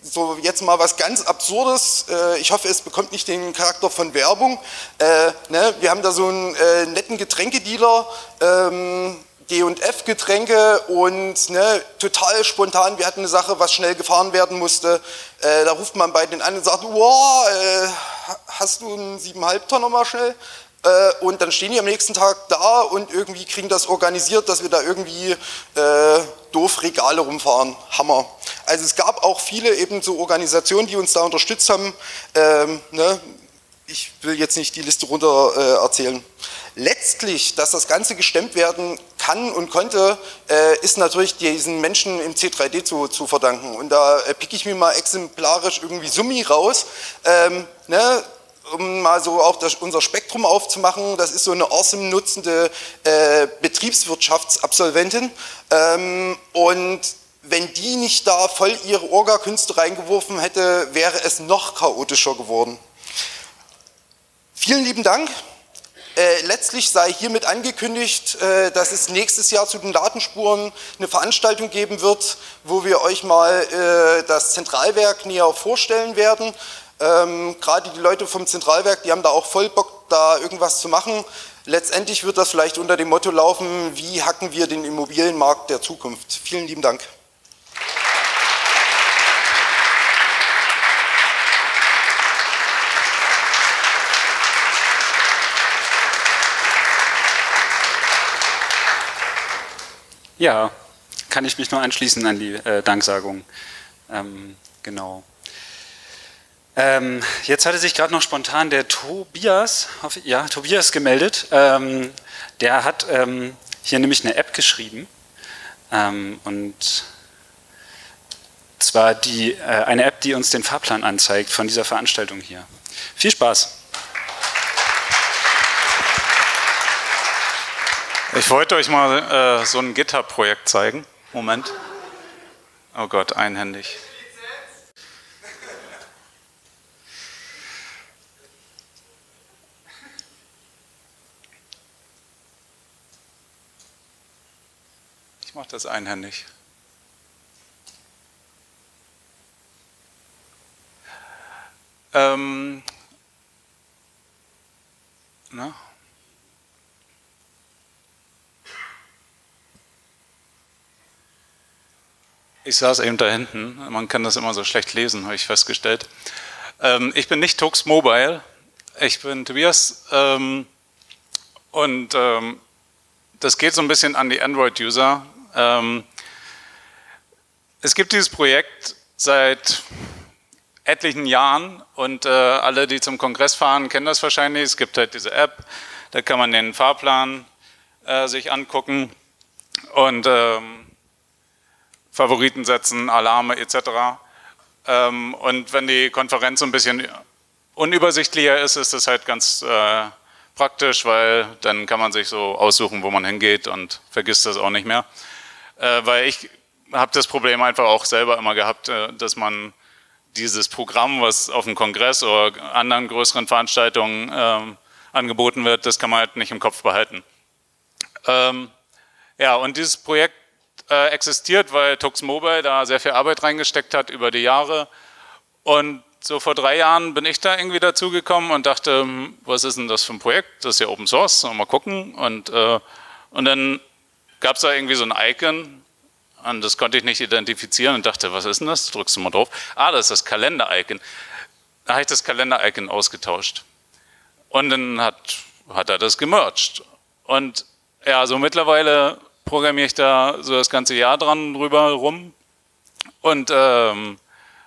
so jetzt mal was ganz Absurdes. Äh, ich hoffe, es bekommt nicht den Charakter von Werbung. Äh, ne? Wir haben da so einen äh, netten Getränkedealer, ähm, D und F Getränke und ne, total spontan. Wir hatten eine Sache, was schnell gefahren werden musste. Äh, da ruft man bei denen an und sagt, wow, äh, hast du einen sieben Komma fünf Tonner mal schnell? Äh, und dann stehen die am nächsten Tag da und irgendwie kriegen das organisiert, dass wir da irgendwie äh, doof Regale rumfahren. Hammer. Also es gab auch viele eben so Organisationen, die uns da unterstützt haben. Ähm, ne? Ich will jetzt nicht die Liste runter äh, erzählen. Letztlich, dass das Ganze gestemmt werden kann und konnte, äh, ist natürlich diesen Menschen im C drei D zu, zu verdanken. Und da äh, pick ich mir mal exemplarisch irgendwie Summi raus, ähm, ne, um mal so auch das, unser Spektrum aufzumachen. Das ist so eine awesome nutzende äh, Betriebswirtschaftsabsolventin. Ähm, und wenn die nicht da voll ihre Orga-Künste reingeworfen hätte, wäre es noch chaotischer geworden. Vielen lieben Dank. Äh, letztlich sei hiermit angekündigt, äh, dass es nächstes Jahr zu den Datenspuren eine Veranstaltung geben wird, wo wir euch mal äh, das Zentralwerk näher vorstellen werden. Ähm, gerade die Leute vom Zentralwerk, die haben da auch voll Bock, da irgendwas zu machen. Letztendlich wird das vielleicht unter dem Motto laufen, wie hacken wir den Immobilienmarkt der Zukunft. Vielen lieben Dank. Ja, kann ich mich nur anschließen an die äh, Danksagung. Ähm, genau. Ähm, jetzt hatte sich gerade noch spontan der Tobias, hoffe ich, ja, Tobias gemeldet. Ähm, der hat ähm, hier nämlich eine App geschrieben. Ähm, und zwar die, äh, eine App, die uns den Fahrplan anzeigt von dieser Veranstaltung hier. Viel Spaß! Ich wollte euch mal äh, so ein GitHub-Projekt zeigen. Moment. Oh Gott, einhändig. Ich mache das einhändig. Ähm, na? Ich saß eben da hinten, man kann das immer so schlecht lesen, habe ich festgestellt. Ähm, ich bin nicht Tux Mobile, ich bin Tobias ähm, und ähm, das geht so ein bisschen an die Android-User. Ähm, es gibt dieses Projekt seit etlichen Jahren und äh, alle, die zum Kongress fahren, kennen das wahrscheinlich. Es gibt halt diese App, da kann man den Fahrplan äh, sich angucken und ähm, Favoriten setzen, Alarme et cetera. Ähm, und wenn die Konferenz so ein bisschen unübersichtlicher ist, ist das halt ganz äh, praktisch, weil dann kann man sich so aussuchen, wo man hingeht und vergisst das auch nicht mehr. Äh, weil ich habe das Problem einfach auch selber immer gehabt, äh, dass man dieses Programm, was auf dem Kongress oder anderen größeren Veranstaltungen äh, angeboten wird, das kann man halt nicht im Kopf behalten. Ähm, ja, und dieses Projekt Äh, existiert, weil Tux Mobile da sehr viel Arbeit reingesteckt hat über die Jahre. Und so vor drei Jahren bin ich da irgendwie dazugekommen und dachte, was ist denn das für ein Projekt? Das ist ja Open Source, mal gucken. Und, äh, und dann gab es da irgendwie so ein Icon und das konnte ich nicht identifizieren und dachte, was ist denn das? Drückst du mal drauf. Ah, das ist das Kalender-Icon. Da habe ich das Kalender-Icon ausgetauscht. Und dann hat, hat er das gemerged. Und ja, so mittlerweile programmiere ich da so das ganze Jahr dran drüber rum und ähm,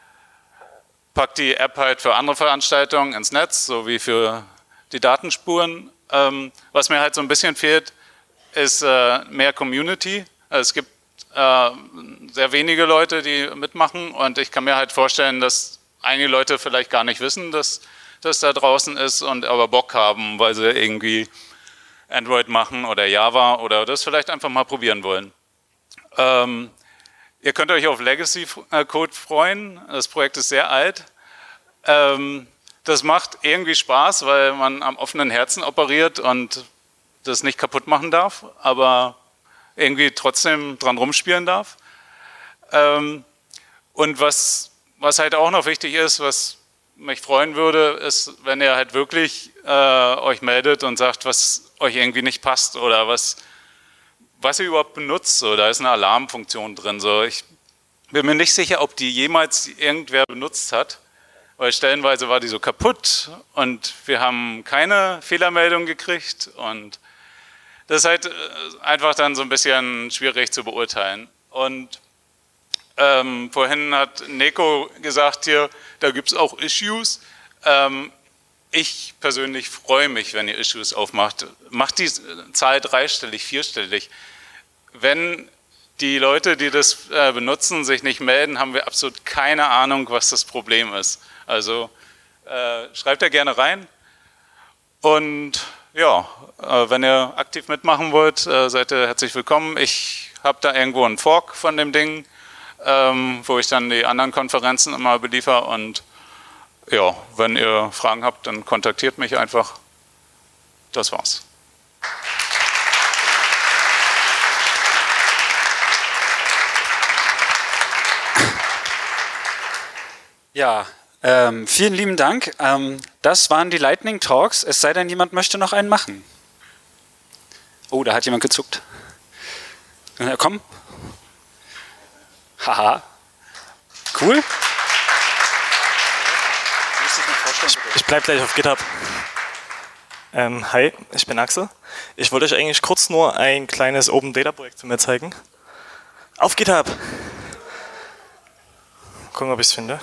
packe die App halt für andere Veranstaltungen ins Netz, so wie für die Datenspuren. Ähm, was mir halt so ein bisschen fehlt, ist äh, mehr Community. Also es gibt äh, sehr wenige Leute, die mitmachen und ich kann mir halt vorstellen, dass einige Leute vielleicht gar nicht wissen, dass das da draußen ist und aber Bock haben, weil sie irgendwie Android machen oder Java oder das vielleicht einfach mal probieren wollen. Ähm, ihr könnt euch auf Legacy-Code freuen. Das Projekt ist sehr alt. Ähm, das macht irgendwie Spaß, weil man am offenen Herzen operiert und das nicht kaputt machen darf, aber irgendwie trotzdem dran rumspielen darf. Ähm, und was was halt auch noch wichtig ist, was mich freuen würde, ist, wenn ihr halt wirklich äh, euch meldet und sagt, was euch irgendwie nicht passt oder was, was ihr überhaupt benutzt. So, da ist eine Alarmfunktion drin. So, ich bin mir nicht sicher, ob die jemals irgendwer benutzt hat, weil stellenweise war die so kaputt und wir haben keine Fehlermeldung gekriegt und das ist halt einfach dann so ein bisschen schwierig zu beurteilen. Und ähm, vorhin hat Neko gesagt hier, da gibt es auch Issues. Ähm, ich persönlich freue mich, wenn ihr Issues aufmacht. Macht die Zahl dreistellig, vierstellig. Wenn die Leute, die das äh, benutzen, sich nicht melden, haben wir absolut keine Ahnung, was das Problem ist. Also äh, schreibt da gerne rein. Und ja, äh, wenn ihr aktiv mitmachen wollt, äh, seid ihr herzlich willkommen. Ich habe da irgendwo einen Fork von dem Ding, ähm, wo ich dann die anderen Konferenzen immer beliefer. Und ja, wenn ihr Fragen habt, dann kontaktiert mich einfach. Das war's. Ja, ähm, vielen lieben Dank. Ähm, das waren die Lightning Talks. Es sei denn, jemand möchte noch einen machen. Oh, da hat jemand gezuckt. Ja, komm. Haha. Cool. Ich, ich bleib gleich auf GitHub. Ähm, hi, ich bin Axel. Ich wollte euch eigentlich kurz nur ein kleines Open Data Projekt zu mir zeigen. Auf GitHub. Gucken, ob ich es finde.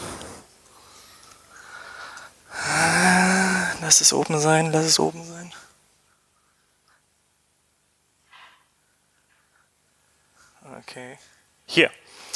Lass es oben sein, lass es oben sein. Okay. Hier.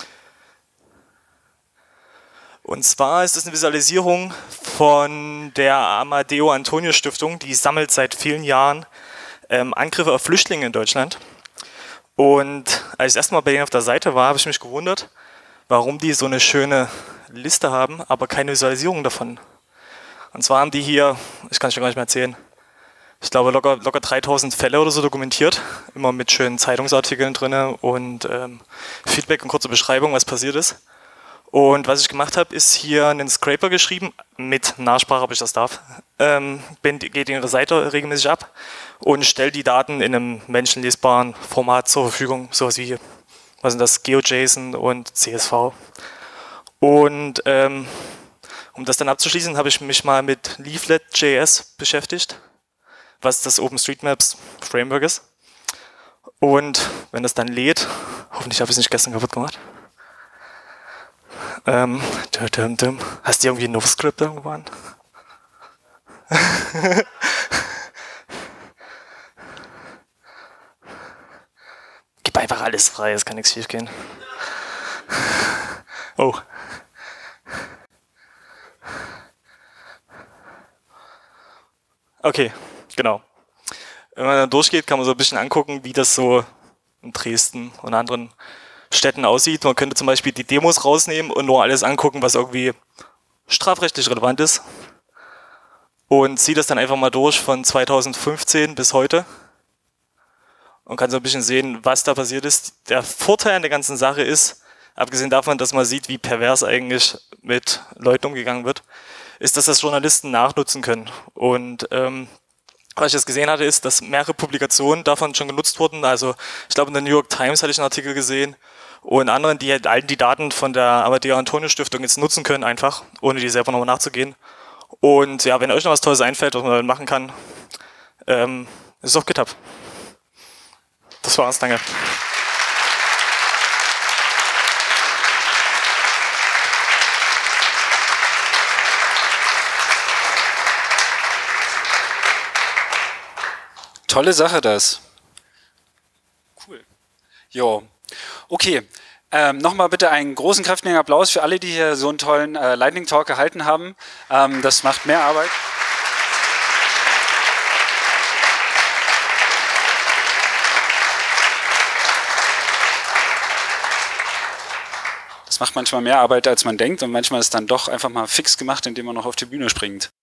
Und zwar ist es eine Visualisierung von der Amadeo Antonio Stiftung, die sammelt seit vielen Jahren ähm, Angriffe auf Flüchtlinge in Deutschland. Und als ich das erste Mal bei denen auf der Seite war, habe ich mich gewundert, warum die so eine schöne Liste haben, aber keine Visualisierung davon. Und zwar haben die hier, ich kann es dir gar nicht mehr erzählen, ich glaube locker, locker dreitausend Fälle oder so dokumentiert, immer mit schönen Zeitungsartikeln drin und ähm, Feedback und kurze Beschreibung, was passiert ist. Und was ich gemacht habe, ist hier einen Scraper geschrieben, mit Nachsprache, ob ich das darf, ähm, bin, geht in ihre Seite regelmäßig ab und stelle die Daten in einem menschenlesbaren Format zur Verfügung, sowas wie, was sind das, GeoJSON und C S V. Und ähm, um das dann abzuschließen, habe ich mich mal mit Leaflet Punkt J S beschäftigt, was das OpenStreetMaps Framework ist. Und wenn das dann lädt, hoffentlich habe ich es nicht gestern kaputt gemacht. Ähm, dum, dum, dum. Hast du irgendwie ein NoScript irgendwo an? Gib einfach alles frei, es kann nichts schief gehen. Oh. Okay, genau. Wenn man dann durchgeht, kann man so ein bisschen angucken, wie das so in Dresden und anderen Städten aussieht. Man könnte zum Beispiel die Demos rausnehmen und nur alles angucken, was irgendwie strafrechtlich relevant ist. Und zieht das dann einfach mal durch von zweitausendfünfzehn bis heute. Und kann so ein bisschen sehen, was da passiert ist. Der Vorteil an der ganzen Sache ist, abgesehen davon, dass man sieht, wie pervers eigentlich mit Leuten umgegangen wird, ist, dass das Journalisten nachnutzen können. Und ähm, was ich jetzt gesehen hatte, ist, dass mehrere Publikationen davon schon genutzt wurden. Also ich glaube, in der New York Times hatte ich einen Artikel gesehen und anderen, die halt all die Daten von der Amadeo Antonio Stiftung jetzt nutzen können, einfach, ohne die selber nochmal nachzugehen. Und ja, wenn euch noch was Tolles einfällt, was man damit machen kann, ähm, ist es auf GitHub. Das war's, danke. Tolle Sache das. Cool. Jo. Okay. Ähm, Nochmal bitte einen großen, kräftigen Applaus für alle, die hier so einen tollen äh, Lightning Talk gehalten haben. Ähm, das macht mehr Arbeit. Das macht manchmal mehr Arbeit, als man denkt und manchmal ist es dann doch einfach mal fix gemacht, indem man noch auf die Bühne springt.